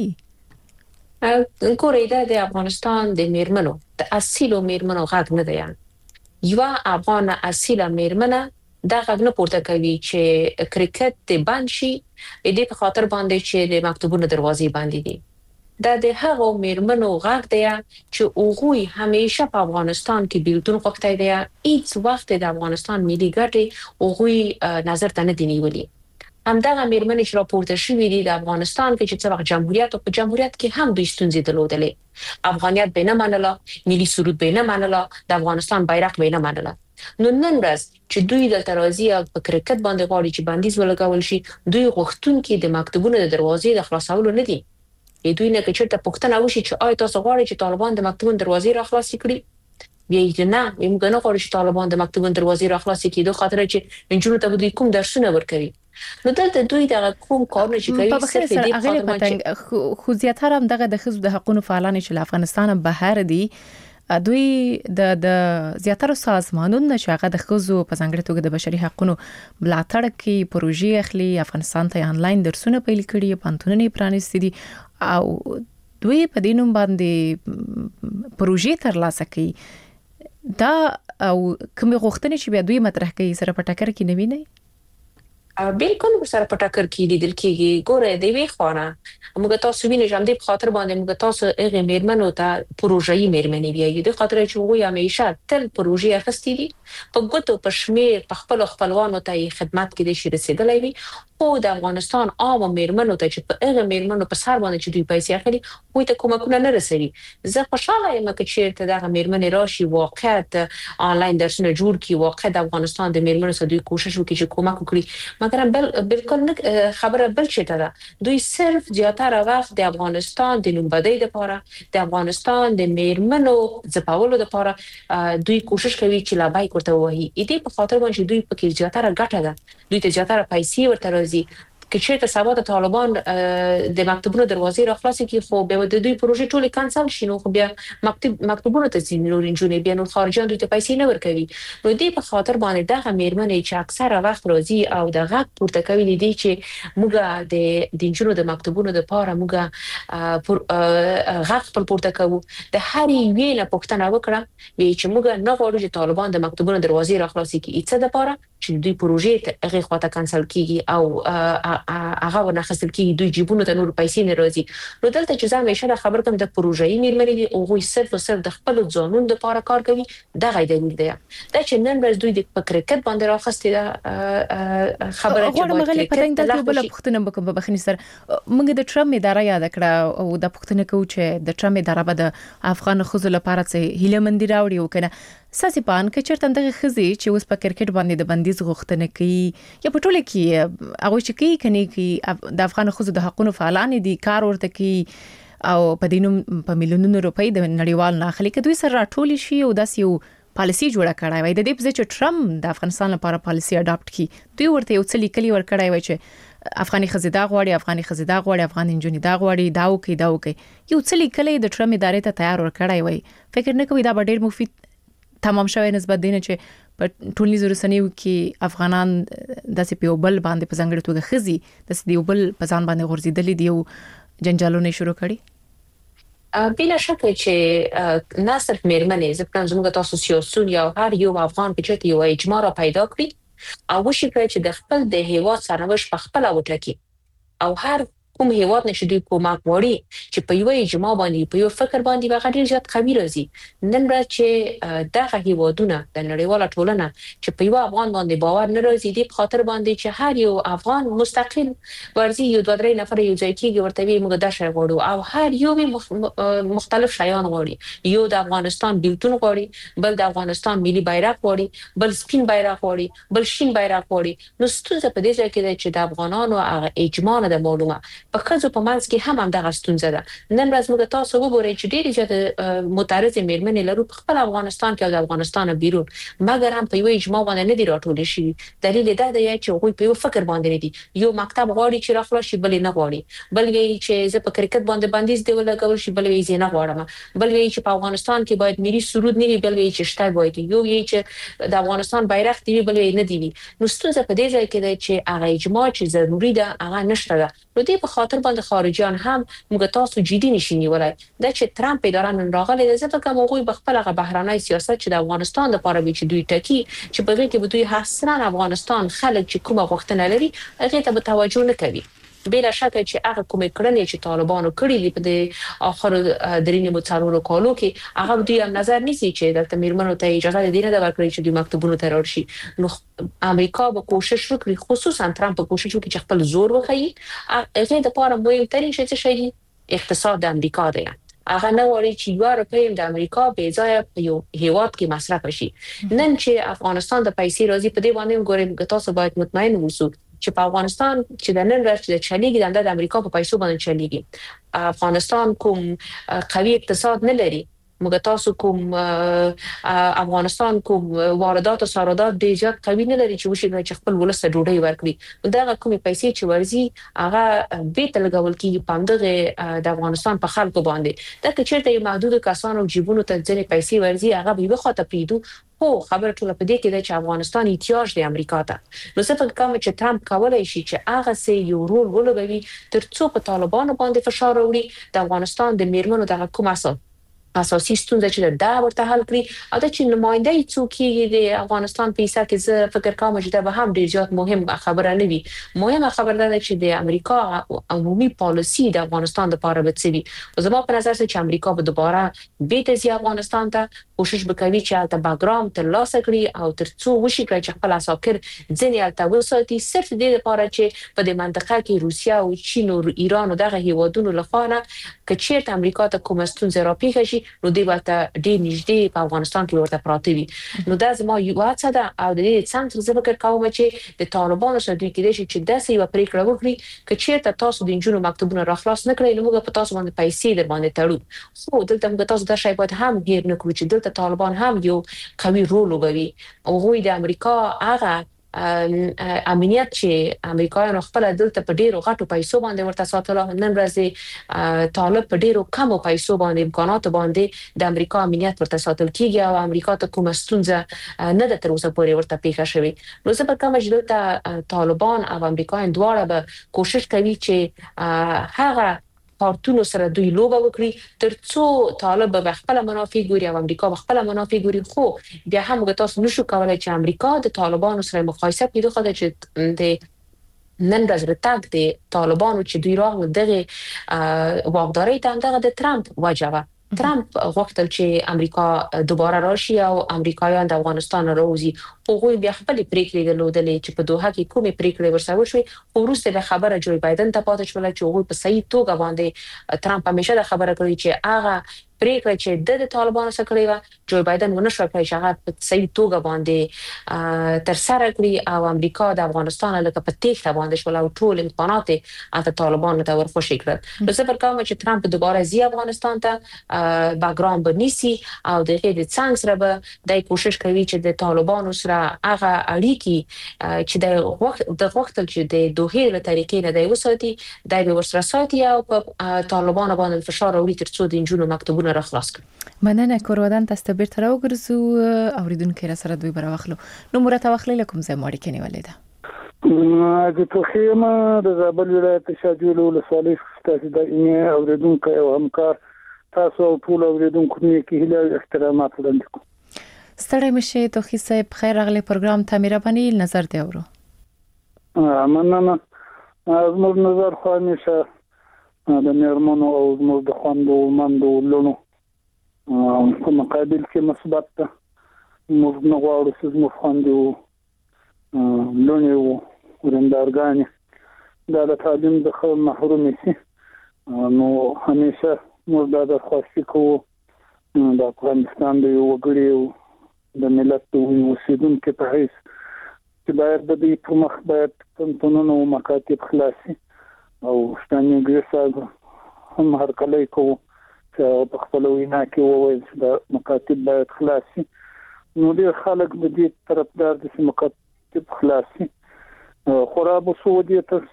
ګورې د افغانستان د میرمنو د اصیلو میرمنو غږ نه دی. یو افغان اصیله میرمنه دا غږ نه پورته کوي چې کرکټ بند شي دې په خاطر باندې چې د مکتوبونو دروازې باندې دي. دا د هغو میرمنو غږ دی چې اوغوی همیشه په افغانستان کې بیلتون غوښتي دی هیڅ وخت د افغانستان ملي ګټې اوغوی نظر ته نه دی نیولي. همدغه میرمنې چې راپورته شوې دي د افغانستان کې چې څو وخت جمهوریت او په جمهوریت کې هم دوی ستونزې درلودلې افغانیت به نه منله ملي سرود به نه منله د افغانستان بیرغ به نه منله. نو نن ورځ چې دوی د ترازی په کرکټ باندې غواړي چې بندیز ولګول شي دوی غوښتونکي د مکتوبونو د دروازې د خلاصولو نه دي. دوی نه کچته پوښتنه وشي چې آیا تاسو غواړئ چې طالبان د مکتوبونو دروازې را خلاص کړي بیا نه موږ نه غواړو چې طالبان د مکتوبونو دروازې را خلاص کړي دوه خاطر چې انجونو ته دوی کوم درسونه ورکوي نو دلته دوی د کوم کارونه چې کوي صرف دې خاطر باندې خو زیاتره هم دغه د خزو د حقوقو فعالان چې افغانستان بهر دي دوی د زیاتره سازمانونو چې هغه د خزو په ځانګړي توګه د بشري حقوقو ملاتړ کوي پروژې اخلي افغانستان ته آنلاین درسونه پیل کړي پانتونونه پرانیستي دي او دوی په دینوم باندې پروژې ترلاسه کوي دا او کوم غوښتنې چې بیا دوی مطرح کوي سره په ټکر کې نه ویني بالکل سره په ټکر کې لیدل کېږي ګوره دی وی خوانه موږ تاسو وینئ چې د خاطر باندې موږ تاسو هغه میرمنو ته پروژې میرمنې ویایي د خاطر چې وی همیشه تل پروژې اخستې دي په ګوتو په شمیر په خپل خپلوانو ته خدمات کې د شي رسیدلې وي او د افغانستان عام میرمنو ته چې په هغه میرمنو په سر باندې چې دوی پیسې اخلي وي ته کومه نه رسېږي زه خوشاله یم چې ته د میرمنې راشي واقعیت آنلاین درسونه جوړ کړي واقعیت د افغانستان د میرمنو سره دوی کوشش وکړي چې کومک وکړي مګر بالکل خبره بل شي ته دوی صرف زیاتره وخت د افغانستان د نومبدۍ لپاره د افغانستان د میرمنو ځپاولو لپاره دوی کوشش کوي چې لا بای کوته وایي دې په خاطر باندې دوی په کې زیاتره ګټه ده دوی ته زیاتره پیسې ورته راځي کې چې سبا د طالبان د مکتبونو دروازې راخلاصي کې خو به د دوی پروژې ټولې کانسل شي نو خو بیا مکتبونو ته ځي نور انجونې بیا نور خارجيان دوی ته پیسې نه ورکوي نو دې په خاطر باندې دغه میرمنې چې اکثره وخت راځي او د غږ پورته کوي دي چې موږ د انجونو د مکتبونو د پاره موږ غږ پورته کوو د هر یوې نه پوښتنه وکړه چې موږ نه غواړو چې طالبان د مکتبونو دروازې راخلاصي کې څه د پاره چې دوی پروژې هغه خواته کانسل کیږي او هغه ونخصل کیږي دوی جیبونو ته نور پیسې نه راځي نو دلته چې زما همیشه خبر کوم د پروژې میرمنې دي او غوي صرف د خپل ځانون د لپاره کار کوي دا غي دلیل دی دا چې نن ورځ دوی د کرکټ باندې راخستې ده خبره چې باید کرکټ د بل پښتنه بکم په بخنی سر موږ د ټرمپ اداره یاد کړه او د پښتنه کو چې د ټرمپ اداره به د افغان خزو لپاره څه هیله مندي راوړي وکنه ساسي پان کې چرته دغه خزي چې اوس په کرکټ باندې د بندیز غوښتنه کوي یا په ټوله کې هغه چې کوي کني کې د افغان خزو د حقوقو فعالان دي کار ورته کوي او په دینوم په میلیونونو روپۍ د نړیوال ناخلي کې دوی سره راټول شي او داس یو پالیسی جوړه کړای وای د دې په ځای چې ټرمپ د افغانستان لپاره پالیسی اډاپټ کړي دوی ورته یو څه لیکلي ور کړای وای چې افغاني خزیدا غواړي افغاني خزیدا غواړي افغان انجونی دا غواړي دا وکي یو څه لیکلي د ټرمپ ادارې ته تیار ور کړای وای فکر نه کوي دا ډېر مفید تمام شوی نسبت دینه چې په ټولنیزو رسنیو کې افغانان داسې په بل باندې په ځانګړي توګه خزي داسې دی بل په ځان باندې غورځیدلې دی او جنجالونه شروع کړي بلا شک چې نه صرف میرمنې زپنه زموږ تاسو سیاسيون یا هر یو افغان په چته یو اجماع را پیدا کړی او وشي چې د خپل د هیواد سرنوشت په خپل وټکی او هر کوم هیواد نشي دوی کومک وړي چې په یو اجماع باندې په یو فکر باندې به ډیر زیات قوي راځي نن ورځ چې دغه هیوادونه د نړیواله ټولنه چې په یو افغان باندې باور نه راځي د خاطر باندې چې هر یو افغان مستقل ورزي یو دوه درې نفر یو ځای کېږي ورته وی موږ د شای غواړو او هر یو مختلف شایان غواړي یو د افغانستان بیلتون غواړي بل د افغانستان ملي بیرغ غواړي بل سپین بیرغ غواړي بل شین بیرغ غواړي نو ستونزه په دې ځای کې ده چې د افغانانو هغه اجماع نه د معلومه په کزو په منځ کې هم دغه ستونزه ده نن ورځ موږ تاسو وګورئ چې ډېر زیات معترض میرمنې لرو په خپل افغانستان کې او د افغانستان بیرون مګر هم په یو اجماع باندې نه دی راټول شي دلیل دا دی چې هغه په یو فکر باندې دي یو مکتب غواړي چې راخلاص شي بل نه غواړي بل وی چې زه په کرکټ باندې بندیز دی ولګول شي بل وی زه نه غواړم بل وی چې په افغانستان کې باید ملي سرود نه وي بل وی چې شته باید یو وی چې د افغانستان بیرغ دی بل وی نه دی نو ستونزه په دې ځای کې ده چې هغه اجماع چې ضروری ده هغه نشته ده نو دې په خاطر باندې خارجيان هم موږ تاسو جدي نشینی ولای دا چې ترامپ اداره نن راغلی د زړه کوم غوي بخپل غ بهرانه سیاست چې د افغانستان لپاره به چې دوی ټکی چې په کې به دوی حسنا افغانستان خلک چې کومه غوښتنه لري هغه ته به توجه نه کوي بلا شک چې هغه کومې کړنې چې طالبانو کړې دي په اخر درینه متصارو کولو کې هغه دوی هم نظر نیسي چې د تمیرمنو ته اجازه دي نه ورکړي چې دوی مکتوبونو ته راشي نو امریکا به کوشش وکړي خصوصا ترامپ به کوشش وکړي چې خپل زور وخی هغه د لپاره مهم ترين شي اقتصاد د امریکا دی هغه نه وړي چې یو روپیم د امریکا به ځای په یو هیواد کې مصرف شي نن چې افغانستان د پیسې راځي په دې باندې ګورم تاسو باید مطمئن اوسئ چې په افغانستان چې د نن ورځ د چلیږي د امریکا په پیسو باندې چلیږي افغانستان کوم قوي اقتصاد نه لري موږ تاسو کوم افغانستان کوم واردات او صادرات ډیر زیات قوي نه لري چې وشي چې خپل ولس ډوډۍ ورکړي دا کومې پیسې چې ورزي هغه به تلګول کیږي پاندغه د افغانستان په خلکو باندې دا چې چیرته محدود کسانو جیبونو ته ځنې پیسې ورزي هغه به خاطر پیدو خو خبر ټول په دې کې د افغانستان احتیاج د امریکا ته نو څه فکر کوم چې ترامپ کولای شي چې هغه سي یو رول ولوبوي ترڅو په طالبانو باندې فشار وړي د افغانستان د میرمنو د حقوقو اساسي ستونزه چې دا ورته حل کړي او د چین نمائنده څوک د افغانستان په حساب کې زه فکر کوم چې دا به هم ډیر زیات مهم خبره نه وي مهمه خبره ده چې د امریکا عمومي پالیسی د افغانستان لپاره به څه وي زما په نظر چې امریکا به دوباره بیت زی افغانستان ته کوشش وکړي چې د باګراوند ترلاسه کړي او ترڅو وشي چې خپل اساکر ځنې الته وساتي صرف د لپاره چې په دې منطقه کې روسیا او چین او ایران او دغه هیوادونو لخوا کچېرته امریکا ته کوم ستونزې راپیښ شي نو دی ورته ډیر نږدې په افغانستان کې ورته پراته وي نو دا زما یو هڅه ده او د دې څنګه زه فکر کوم چې د طالبانو سره دوی کې چې داسې یو پریکړه وکړي کچېرته تاسو د انجونو مکتوبونه راخلاص نه کړئ نو موږ په تاسو باندې پیسې در باندې تړو خو دلته موږ تاسو دا شی باید هم هیر نه کړو چې دلته طالبان هم یو قوي رول لوبوي او غوي د امریکا هغه امنیت چې امریکایانو خپل دلته په ډیرو غټو پیسو باندې ورته ساتله نن ورځ طالب په ډیرو کمو پیسو باندې امکانات باندې د امریکا امنیت ورته ساتل کیږي او امریکا ته کومه ستونزه نه ده تر اوسه پورې ورته پیښه شوې نو زه په کومه چې دلته طالبان او امریکایان دواړه به کوشش کوي چې هغه پارتونو سره دوی لوبه وکړي ترڅو طالب به خپل منافع ګوري او امریکا به خپل منافع ګوري خو بیا هم تاسو نشو کولای چې امریکا د طالبانو سره مقایسه کړي خو د نن ورځ رتګ د طالبانو چې دوی راغله دغه واکداري ته دغه د ترامپ وجوه ترامپ غوښتل چې امریکا دوباره راشي او امریکایان د افغانستان راوځي هغه بیا خپل پریکړې درلودلې چې په دوحه کې کومې پریکړې ورسره وشوي وروسته به خبره جو بایدن ته پاتې شول چې هغه په صحیح توګه باندې ترامپ همیشه د خبره کوي چې هغه پریکړه چې د طالبانو سره کړی و جو بایدن ونه شو کړی چې هغه په صحیح توګه باندې تر سره کړی او امریکا د افغانستان لکه په تېښته باندې شول او ټول امکانات د طالبانو ته ورخوشي کړل نو زه فکر کوم چې ترامپ دوباره زی افغانستان ته باګراوند بنيسي او د دې څنګه سره به د کوشش کوي چې د طالبانو سره هغه اړیکی چې د وخت چې د دوه له طریقې نه دی وساتي د ورسره ساتي او په طالبانو باندې فشار راوړي ترڅو د انجونو مکتوبونه راخلاص کړي مننه کورودان تاسو به تر اوګرځو اوریدونکو را سره دوی براوخلو نو مرته واخلې لکم زموږ کې نیولې ده د توخیمه د زابل ولایت شاجول ولسوالۍ ستاسو د ایمه اوریدونکو او همکار تاسو ټول اوریدونکو کې هیله احترامات وړاندې کوم ستړی مشه توخی صاحب خیر راغلی پروګرام ته مهرباني نظر دی اورو مننه زموږ نظر خو همیشه د میرمنو او زموږ د خوندو مندو لونو په مقابل کې مثبت ده موږ نه غواړو چې زموږ خوندو لونو ورندارګانې دا د تعلیم د محروم شي نو همیشه موږ دا درخواست کوو د افغانستان د یو وګړي د ملت د اوسیدونکو په حیث چې باید د دې په مخ باید پنځونو مکاتب خلاصي او ستاني ګرځا هم هر کله کوو چې په خپل وینا کې وویل چې د مکاتب باید خلاصي نو ډېر خلک د دې طرفدار دي چې مکاتب خلاصي خراب سعودي ته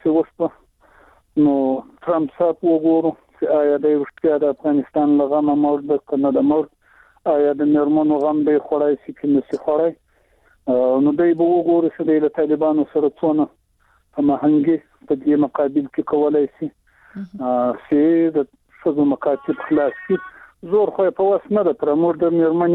څه نو ترامپ صاحب وګورو چې آیا د روسیا د افغانستان لغمه موجود کنه د موجود آیا د نرمونو غم دی خړای شي چې نسی خړای نو دوی به وګورو چې د طالبانو سره څونه په مهنګي په دې مقابل کې کولای شي چې د څو مکاتب خلاص کی زور خو په واس نه ده تر موږ د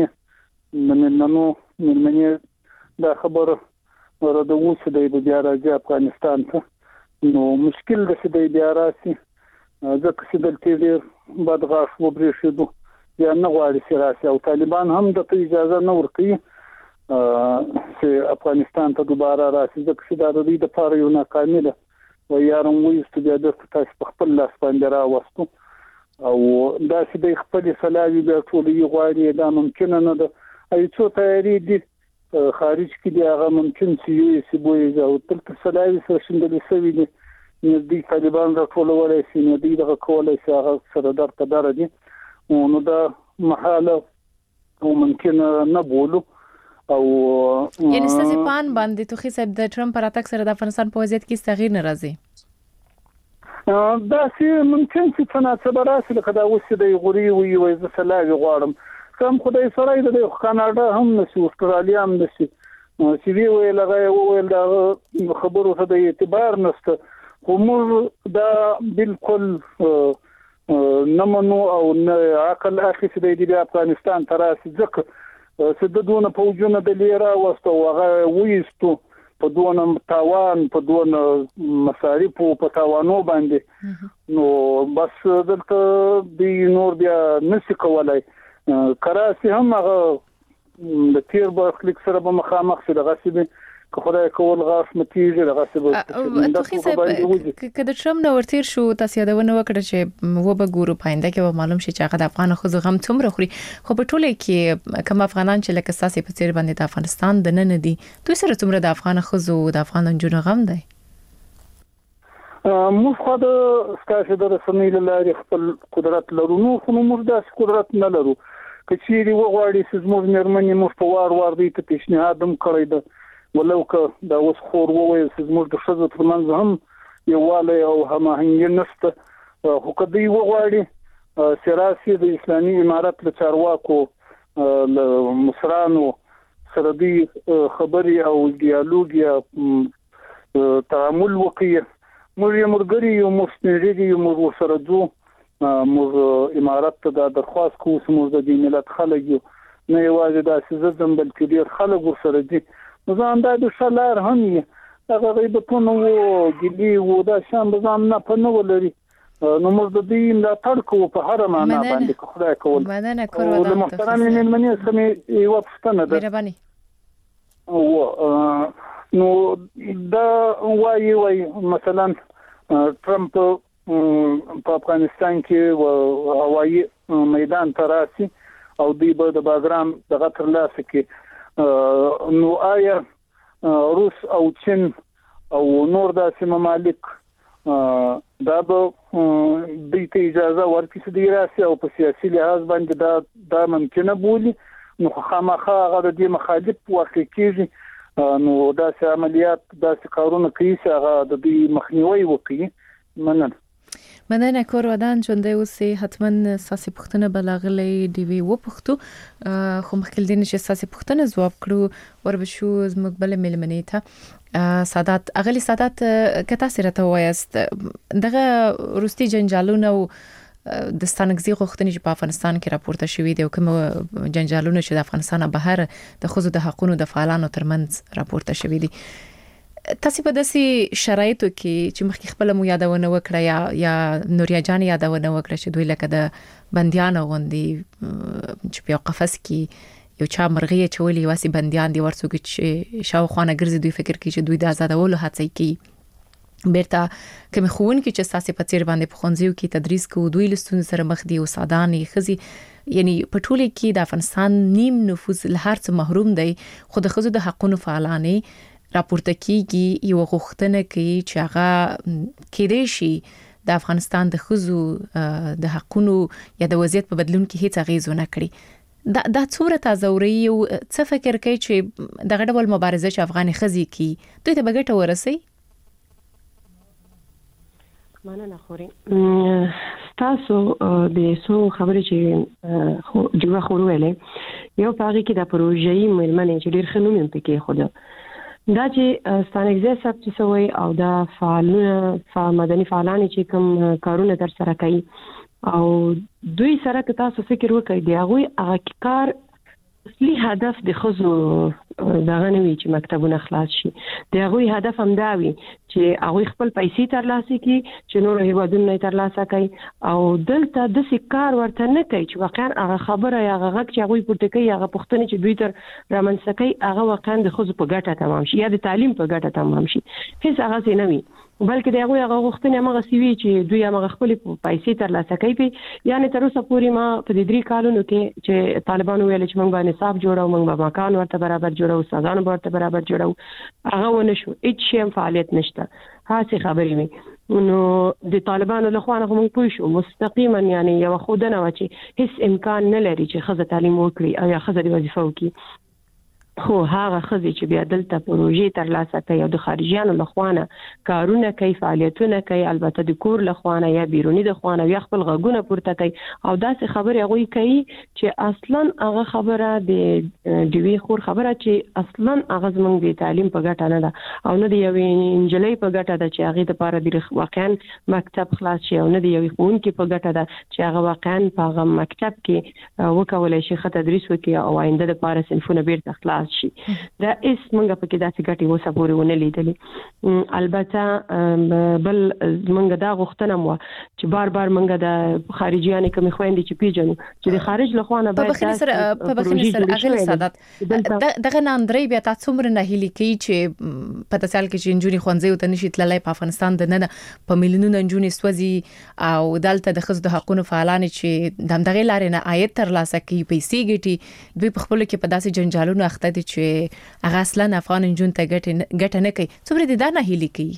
میرمنې دا خبره ورته وڅ د بیا راځي افغانستان ته نو مشکل ده چې د بیا راسي ځکه چې دلته ډېر بدغاښ وبرېښدو یا نه غواړي چې راسي او طالبان هم د اجازه نه ورکوي چې افغانستان ته دوباره راسي ځکه چې دا د دې لپاره یو ناکامي ده و یارم وایست بیا د تاسو په خپل لاس باندې راوستو او دا چې د خپل سلاوي بیا ټول یې غواړي دا ممکن نه ده ای څو تیاری دي خارج کې دی هغه ممکن چې یو سی بوې او تل سلاوي سره شندل سوي دي نږدې طالبان راټولولای شي نو دوی دغه کولای شي هغه سره درته دي نو دا محاله او ممکن نه بولو او یعنی ستاسو پان باندې توخی صاحب د ټرمپ پر اتاک سره د افغانستان په وضعیت کې تغییر نه راځي دا چې ممکن چې تناسب راسي لکه دا اوس د غوري وي زه سلاوي غواړم کوم خدای سره د کاناډا هم نشي استرالیا هم نشي چې وی ویل هغه دا خبرو ته د اعتبار نشته خو موږ دا بالکل نمنو او عقل اخی چې د افغانستان تراسي ځکه چې د دونه فوجونه د لیرا واستو هغه وېستو په دونه تاوان په دونه مصارف په تاوانو باندې نو بس دلته د نور بیا نشي کولای کراسی هم هغه د تیر برخلیک سره به مخامخ شي دغه څه که خدای کول غاښ متیږي دغه څه به که د ټرمپ نو ورتیر شو تاسو یادونه وکړه چې و به ګورو پاینده کې معلوم شي چې هغه د افغان خو غم څومره خوري خو په ټوله کې کوم افغانان چې لکه ساسي په تیر باندې د افغانستان د نن دي دوی سره څومره د افغان خو د افغان جنو غم دی موږ خو د ستاسو د رسنۍ لارې خپل قدرت لرو نو خو موږ داسې قدرت نه لرو کچېری وغواړي چې موږ نرمنې موږ په وار دی ته پیشنهاد هم کړی ده ولو که دا اوس خور وویل چې موږ د ښځو ترمنځ هم یووالی او هماهنګي نشته خو که دوی وغواړي سیاسي د اسلامي امارت له چارواکو له مشرانو سره دوی خبرې او ډیالوګ یا تعامل وکړي موږ یې مرګري یو مستنیری یو موږ سره ځو موږ امارت ته دا درخواست کوو چې موږ د دې ملت خلک یو نه یوازې دا سیزم بلکې ډیر خلک ورسره دي ځان د شلار هم هغه غیبتونه و ګلی و دا شان ځان نه په نو لري نو موږ د دې لا تړکو په هر معنا باندې خدای کول مننه کورو د محترم مننه سمې یو څه ده مهرباني نو دا وایي مثلا ټرمپ په افغانستان کې هوایي میدان تراسي او دوی به د باګرام دغه ترلاسه کې نو آیا روس او چین او نور داسې ممالک دا به دوی ته اجازه ورکړي چې دوی راسي او په سیاسي لحاظ باندې دا ممکنه بولي نو خامخا هغه د دې مخالف واقع کیږي نو داسې عملیات داسې کارونه کوي چې هغه د دې مخنیوي وکړي مننه کور ودان چونده اوسې حتما ساسي پښتنه بلاغلې دی وی و پښتو خو مخکې دین چې ساسي پښتنه جواب کړو وربشو زموږ بل ملمنې ته سادات اغلی سادات کته سره ته وایست دغه روسي جنجالونه او د ستانګزي غوښتنې چې په افغانستان کې راپورته شوې دي او کوم جنجالونه چې د افغانستان بهر د خزو د حقوقو د فعالانو ترمنځ راپورته شوې دي تاسو په داسې شرایطو کې چې مخکې خپل مو یادونه وکړه یا نوریا جان یادونه وکړه چې دوی لکه د بنديانو غوندي چې په قفس کې یو چا مرغی چولې واسي بنديان دي ورڅوګ چې شاوخانه ګرځي دوی فکر کوي چې دوی د آزادولو هڅه کوي بیرته کوم خوون کې چې ساسي په تیر باندې په خونځیو کې تدریس کوي دوی لستون سره مخ دي او سادانې خزي یعنی په ټوله کې د افغانستان نیم نفوذ له هر څه محروم دی خو د خزو د حقوقو فعالانه راپورته کیږي یو غوښتنه کوي چې هغه کېدې شي د افغانستان د خزو د حقوقو یا د وضعیت په بدلون کې هیڅ اغیز ونه کړي دا څومره تازوري او څه فکر کوي چې دغه ډول مبارزه چې افغاني خزي کوي دوی ته بغټه ورسي مننه خوري تاسو د سو خبرې چې خو جوړه خورولې یو پاره کې د پروژې ملمنې چې ډیر خنوم پکې خو دا چې ستانګزي سب چې سوی او دا فعالونه مدني فعالان چې کوم کارونه در سره کوي او دوی سره که تاسو فکر وکړئ دی هغه کار اصلي هدف د خزو دغه نوي چې مکتبونه خلاص شي د هغه هدف هم دا وي چې هغه خپل پیسې ترلاسه کړي چې نور هیوادونه ترلاسه کوي او دلته د سکار ورته نه کوي چې واقعا هغه خبره یا هغه چې هغه پورته کوي هغه پښتنه چې دوی تر رامنځته کوي هغه واقعا د خزو په ګټه تمام شي یا د تعلیم په ګټه تمام شي هیڅ هغه نه وي بلکې دغه هغه غوښتنه هغه سوي چې دوی هغه خپل پیسې ترلاسه کوي یعنی تر اوسه پورې ما په دې 3 کالونو کې چې طالبانو ویل چې موږ باندې صاحب جوړو موږ به مکان ورته برابر جوړو سازانو ورته برابر جوړو هغه ونه شو هیڅ شی فعالیت نشته هڅه خبرې مې نو د طالبانو له خوا نه موږ پوه شو مستقیما یعنی یو خودنه و چې هیڅ امکان نه لري چې خزه تعلیم وکړي او یا خزه د وظیفه وکړي خو هغه خزه چې بیا دلته پروژې تر لاسه کوي او د خارجيانو له خوا نه کارونه کوي فعالیتونه کوي البته د کور له خوا نه یا بیرونی د خوا نه یا خپل غږونه پورته کوي او داسې خبره غوي کوي چې اصلا هغه خبره د دوی خور خبره چې اصلا هغه زمونږ د تعلیم په ګټه نه ده او نه د یو انجلۍ په ګټه ده چې هغه د لپاره د واقعا مکتب خلاص شي او نه د یو ښوونکي په ګټه ده چې هغه واقعا په هغه مکتب کې وکولای شي خط تدریس وکړي او آینده د لپاره صنفونه بیرته خلاص شي دا اس منګه پکې داسې ګټي وسه پورې ونه لیدلې البته بل منګه دا غوښتنه مو چې بار بار منګه د خارجيانو کوم خويندې چې پیژنو چې د خارج له خوا نه په بخنه سره اغل سادات دغه ناندري بیا تاسو څومره نه هلي کوي چې په تاسو کې چې انجونی خوانځي او تنشي تللای په افغانستان د نه په میلیونونو انجونی سوځي او دلته د خزو د حقوقو فعالان چې دغه لارې نه عاید تر لاسه کوي پیسې ګټي دوی په خپل کې په داسې جنجالونو اخته دي چې هغه اصلا افغان انجون ته ګټه نه کوي څومره دي دا نه هلي کوي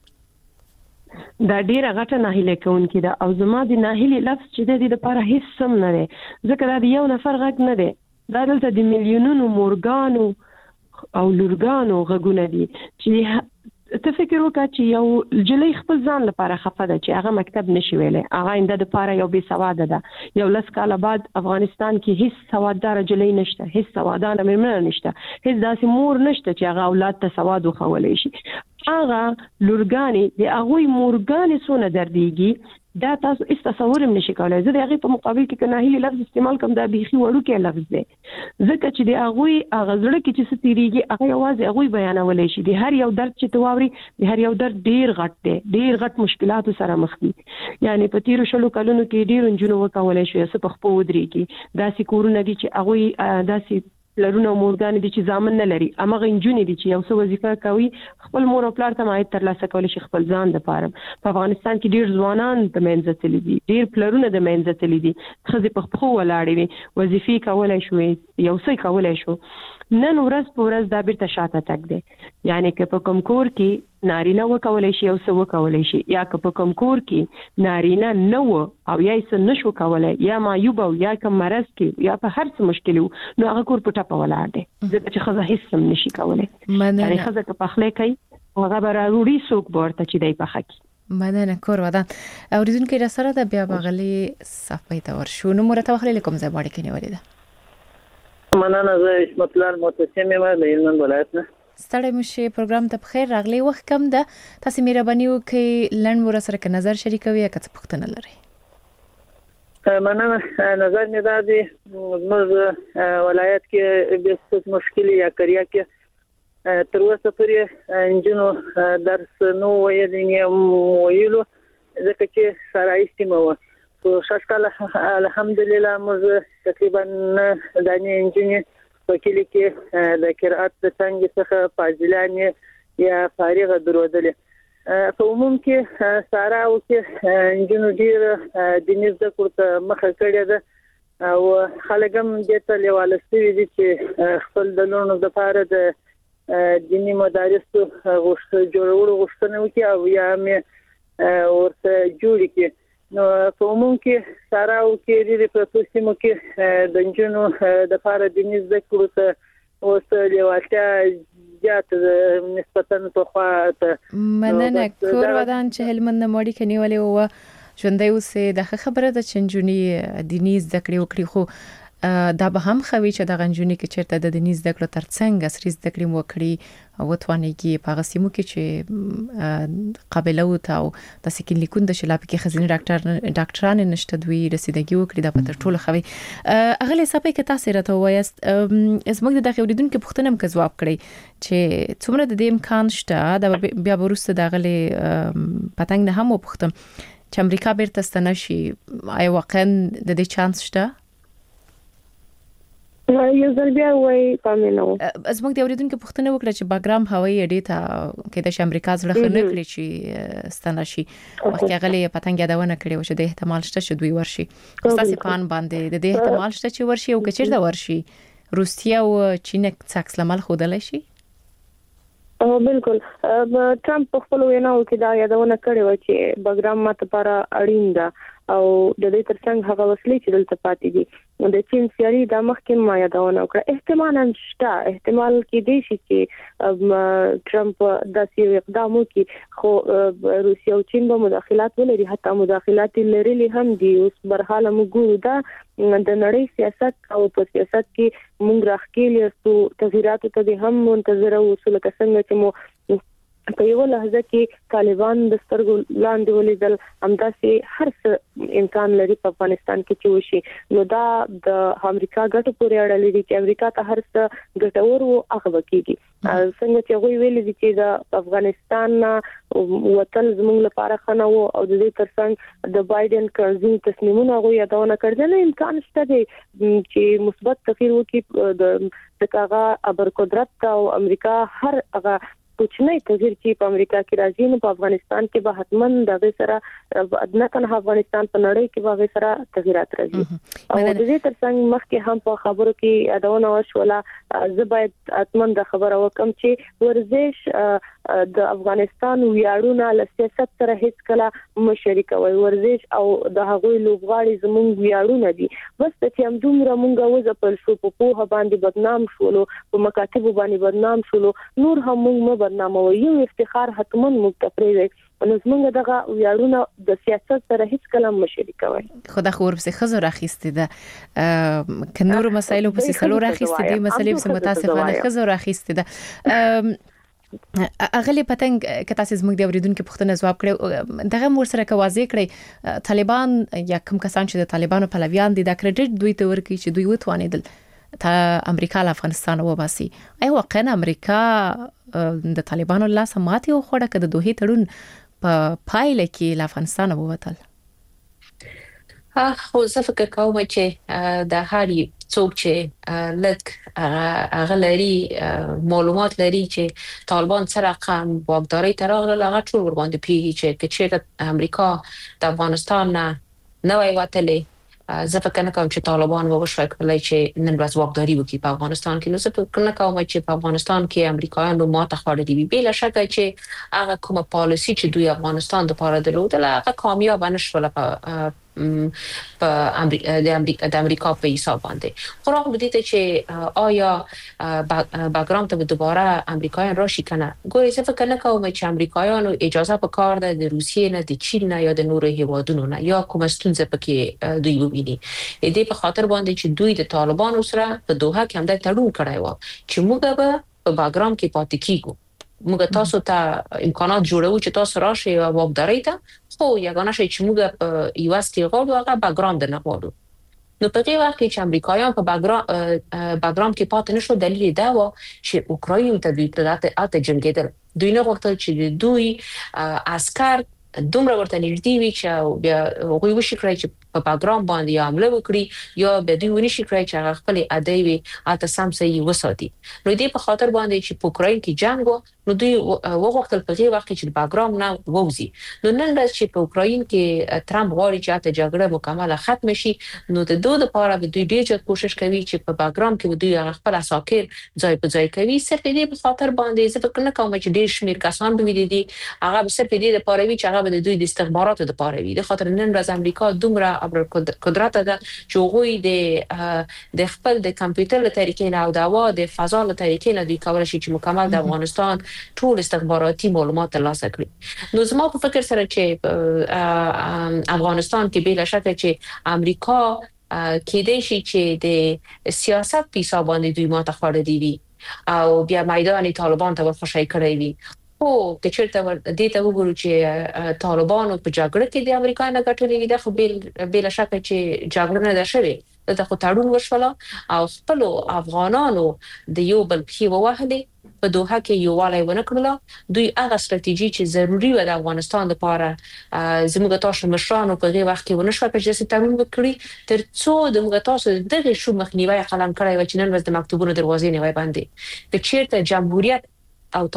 دا ډیره غټه ناهیله کوونکی ده او زما د ناهیله لفظ چې د دې لپاره هیڅ سم نه دی ځکه دا یو نفر غږ نه دی دا دلته د میلیونونو مورګانو او لورګانو غږونه دي چې ته فکر وکړه چې یو جلۍ خپل ځان لپاره خفه ده چې هغه مکتب نشي ویلې هغه انده د لپاره یو بي سواد ده یو لس کال بعد افغانستان کې هیڅ سواددار جلۍ نشته هیڅ سوادانه مېرمن نشته هیڅ داسې مور نشته چې هغه اولاد ته سواد وخولې شي هغه لورګانی د هغه مورګانی سونه درديږي دا تاسو هیڅ تصور هم نشئ کولای زه د هغه په مقابل کې کناهي لفظ استعمال کوم دا بيخي وړو کې لفظ دی ځکه چې د هغه غزړه کې چې ستيريږي هغه یوازې هغه بیانولای شي د هر یو درد چې تواوري د هر یو درد ډیر غټ دی ډیر غټ مشکلات سره مخ دي یعنی په تیر شلو کلونو کې ډیر انجونو وکولای شي چې په خپل ودرېږي داسې کورونه دي چې هغه داسې لرونه مورګان دي چې ځامن نه لري امغه انجونی دي چې یو څه وظیفه کوي خپل مور او پلار ته مایه تر لاسه کول شي خپل ځان د پاره په افغانستان کې ډیر ځوانان د منځ تللی دي ډیر پلرونه د منځ تللی دي خزي په خپل ولاړې وي وظیفې کولای شو یو څه کولای شو نن ورځ په ورځ دا بیرته شاته تک دي یعنی که په کوم کور کې نارینه وکولای شي او څه وکولای شي یا که په کوم کور کې نارینه نه و او یا څه نشو کولای یا معیوب او یا کوم مرض کې یا په هر څه مشکل نو هغه کور په ټاپه ولاړ دي ځکه چې خزه هیڅ هم نشي کولای یعنی خزه که په خله کوي هغه براروري سوق ورته چې دی په حق مننه کور ودان اوریدونکو را سره د بیا بغلی صفای ته ورشو نو مرته وخت لیکم زه باندې کې نیولې ده مننه زه اسمت الله متصم یم د هلمند ولایت نه ستړی مشه پروګرام ته بخیر راغلی وخت کم ده تاسو مهرباني وکړئ لند ور سره ک نظر شریکوي یا څه پوښتنه لري مننه نظر مې دا دی موږ ولایت کې به مشکل یا کریا کې تر اوسه پورې انجنونو درس نو ویلو ځکه چې سرایستي مو په شاشکل الحمدلله موږ تقریبا دانی انجنیر وکیل کې د قرأت د څنګه څخه فاضلانه یا فارغ درودلې په عموم کې سارا او کې انجنیر ډیر د نږدې کوته مخه کړی ده او خلګم د ته لیواله سوي دي چې خپل د لونو د لپاره د دینی مدارس جوړولو غوښتنه وکړي او یا مې ورته جوړ کړي نو په عموم کې سارا او کې د پروسیمو کې د انجنونو د لپاره د نږدې کوته او لیوالتیا زیات نسبتاً په خواته مننه کور ودان چې هلمند ماړي کنيولې او ژوندۍ اوسې د خبره د چنجونی دیني زده کړې وکړي خو دا به هم خوي چې د غنجونی کې چیرته د دیني زده کړو ترڅنګ اسري زده کړې مو کړی او توانېږي په غسیمو کې چې قابلیت او د سکین لیکون د شلاب کې خزینه ډاکټران نشته دوی رسیدګي وکړي د پتر ټوله خوي اغله صفه کې تاسو راته وایست زموږ د دغه اوریدونکو پوښتنه هم جواب کړی چې څومره د دې امکان شته د بیا ورسته د غلې پتنګ نه هم وپوښتم چې امریکا بیرته ستنشي آیا واقعا د دې چانس شته یو ځل بیا وای پامنو زموږ د اوریدونکو پوښتنه وکړه چې باګرام هوایي اډې ته کې د امریکا زړه خنه کړی چې ستنشي وخت غلې پتنګ یادونه کړې و چې د احتمال شته چې دوی ورشي خاصه پان باندې د دې احتمال شته چې ورشي او کچیر دا ورشي روسیا او چین څخه لمل خودلای شي بالکل ټرمپ په خپل ویناو کې دا یادونه کړې و چې بګرام ماته لپاره اړین ده او د دې ترڅنګ هغه وسلې چې دلته پاتې دي د چین سیاري د مخکې ما یادونه وکړه احتمال کې دی چې ټرمپ داسې اقدام وکړي خو روسیا او چین به مداخلات ولري حتی مداخلات لري هم دي اوس برحاله موږ دا د نړۍ سیاست او په سیاست کې موږ راخکېل یو تغیرات ته هم منتظر او اصول څنګه چې مو په یو لحظه کې طالبان د سترګو لاندې ولیدل همداسې هر څه امکان لري په افغانستان کې چې وشي نو دا د امریکا ګټو پورې اړه لري چې امریکا ته هر څه ګټور او هغه کیږي څنګه چې غوي ویل دي چې د افغانستان وطن زموږ لپاره خنه وو او د دې ترڅنګ د بایدن کارزین تصمیمونه غوي یادونه کړل امکان شته دی چې مثبت تغییر وکړي د کاغه ابر قدرت او امریکا هر هغه کوچنی تغییر چې په امریکا کې راځي نو په افغانستان کې به حتمن د سره نه کنه افغانستان په نړۍ کې به سره تغیرات راځي او د دې ترڅنګ مخکې هم په خبرو کې یادونه وشوله زه باید حتمن د خبرو وکم چې ورزش د افغانستان ویاړونه له سیاست سره هیڅ کله مشارکوي ورزش او د هغوی لوبغاړي زموږ ویاړونه دي بس چې هم دومره مونږ وځپل شو په پوهه باندې بدنام شولو په مکاتب باندې بدنام شولو نور هم موږ بدنامو یو افتخار حتمن متفرید نو زمونږ دغه ویاړونه د سیاست سره هیڅ کلام مشارکوي خدا خور په خزو راخسته ده کنورو مسایلو په سلو راخسته دي مسلې په متاسفانه خزو راخسته ده اغلی پتنګ کته زموږ د اوریدونکو پوښتنه جواب کړو دغه مور سره کوازې کړی طالبان یا کوم کسان چې د طالبانو پلویان دي د کریډټ دوی ته ورکړي چې دوی وتوانیدل ته امریکا له افغانستان وباسي ای واقعا امریکا د طالبانو لاس ماتي او خوړه کده دوه تړون په پایله کې له افغانستان ووتل خو زه فکر کوم چې د هاري څوک چې لږ غلري معلومات لري چې طالبان سره قام واکداري تراغله هغه ټول ور باندې پیږي چې امریکا د افغانستان نه وای وتلې زه فکر نه کوم چې طالبان وغوښتل کولای چې نن ورځ واکداري وکړي په افغانستان کې نو زه فکر نه کوم چې په افغانستان کې امریکایانو ماته خوړلې وي بل شک چې هغه کومه پالیسي چې دوی افغانستان د لپاره درلوده هغه کامیاب نشول په امریکا په حساب باندې خو راغله دي چې آیا باګرام ته دوباره امریکایان راشي کنه ګورې څه فکر نه کوم چې امریکایانو اجازه په کار ده د روسیې نه د چین نه یا د نورو هیوادونو نه یا کوم ستونزه پکې دوی وویني دې په خاطر باندې چې دوی د طالبانو سره په دوحه کې هم د تړون کړی و چې موږ به په باګرام کې پاتې کیږو موږ تاسو ته امکانات جوړو چې تاسو راشي او واکداري ته خو یګانه شي چې موږ په یو استیغال هغه باګرام نه غواړو نو په دې وخت کې چې امریکایان په باګرام کې پاتې نشو دلیل دا و چې اوکراین ته دوی ته جنگیدل دوی نه غوښتل چې دوی عسكر دومره ورته نږدې وي چې بیا هغوی وشي کړی چې په باګرام باندې حمله وکړي یا به دوی ونشي کړی چې هغه خپل ادوی اته سم صحیح وساتي نو دې په خاطر باندې چې په اوکراین کې جنگ نو دوی وغوښتل په دې وخت کې باګرام نه ووزي نو نن ورځ چې په اوکراین کې ترامپ غواړي چې اته جګړه مکمله ختم شي نو د دوه لپاره به دوی ډېر کوشش کوي چې په باګرام کې دوی خپل اساکر ځای په ځای کوي صرف دې په خاطر باندې زه فکر نه کوم چې ډېر شمیر کسان به وي دي هغه صرف دې لپاره وي چې هغه د دوی د استخباراتو لپاره وي د خاطر نن ورځ امریکا دومره ابر قدرت ده چې غوي د خپل د کمپیوټر له طریقې نه او د هوا د فضا له طریقې نه دوی کولای شي چې مکمل د افغانستان ټول استخباراتي معلومات ترلاسه کړي نو زما په فکر سره چې افغانستان کې بلا شک چې امریکا کې د شي چې د سیاست په حساب باندې دوی ماته خوړلې دي او بیا میدان طالبان ته ورخصای کړی وي او کچرته دې ته وګورو چې طالبانو په جګړه کې د امریکا نه ګټلې وي د خو بلا شک چې جګړه نه ده شوې د خطرون وشوله او خپل افغانانو د یو بل په وهلې په دوحه کې یو والي ونکړه دوی هغه ستراتیژي چې ضروری و د افغانستان لپاره زموږ تاسو مشرانو په غي وخت کې ونشو چې څه تړون وکړي ترڅو د موږ تاسو دغه شو مخنیوي قلم کړی و چې نن ورځ د مکتوبونو دروازې نه وای باندې چې چیرته جمهوریت او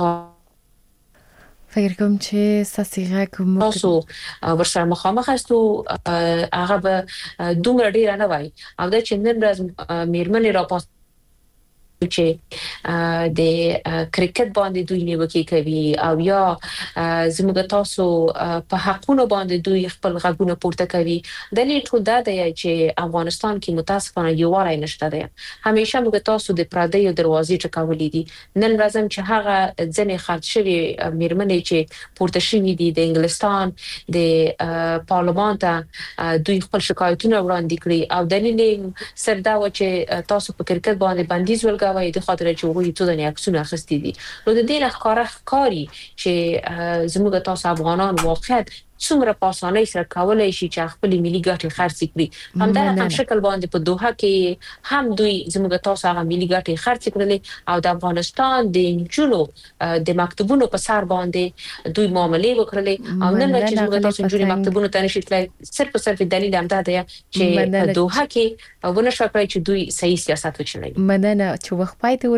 فکر کوم چې ساسیغه کوم تاسو ورسره مخامخ استو هغه به دومره ډیر نه وای او د چندن ورځ میرمنې را پاس چې د کرکټ باندې دوی نیوکه کوي او یا زموږ تاسو په حقونو باندې دوی خپل غږونه پورته کوي دلیل ټول دا دی چې افغانستان کې متاسفانه یووالی نشته دی همیشه موږ تاسو د پردیو دروازې ټکولې دي نن ورځم چې هغه ځنې خرڅ شوی میرمنې چې پورته شوی دي د انګلستان د پارلمان ته دوی خپل شکایتونه وړاندې کړي او دلیل سردا و چې تاسو په کرکټ باندې بندیز ولګوي د خاطر چې وګړي ته د عکسونه اخستې دي نو د دې ښکاری چې زموږ تاسو افغانان واقعیت څومره په اسانۍ سره کولای شي چې خپل ملي ګټې خرڅ کړي همدا هم شکل باندې په دوحه کې هم دوی زموږ تاسو هغه ملي ګټې خرڅ کړلې او د افغانستان د انجونو د مکتبونو په سر باندې دوی معاملې وکړلې او نن چې زموږ تاسو انجونو مکتبونو ته نشي تللی صرف دلیل هم دا دی چې په دوحه کې ونه شو کړی چې دوی صحیح سیاست وچلوي مننه چې وخت پای ته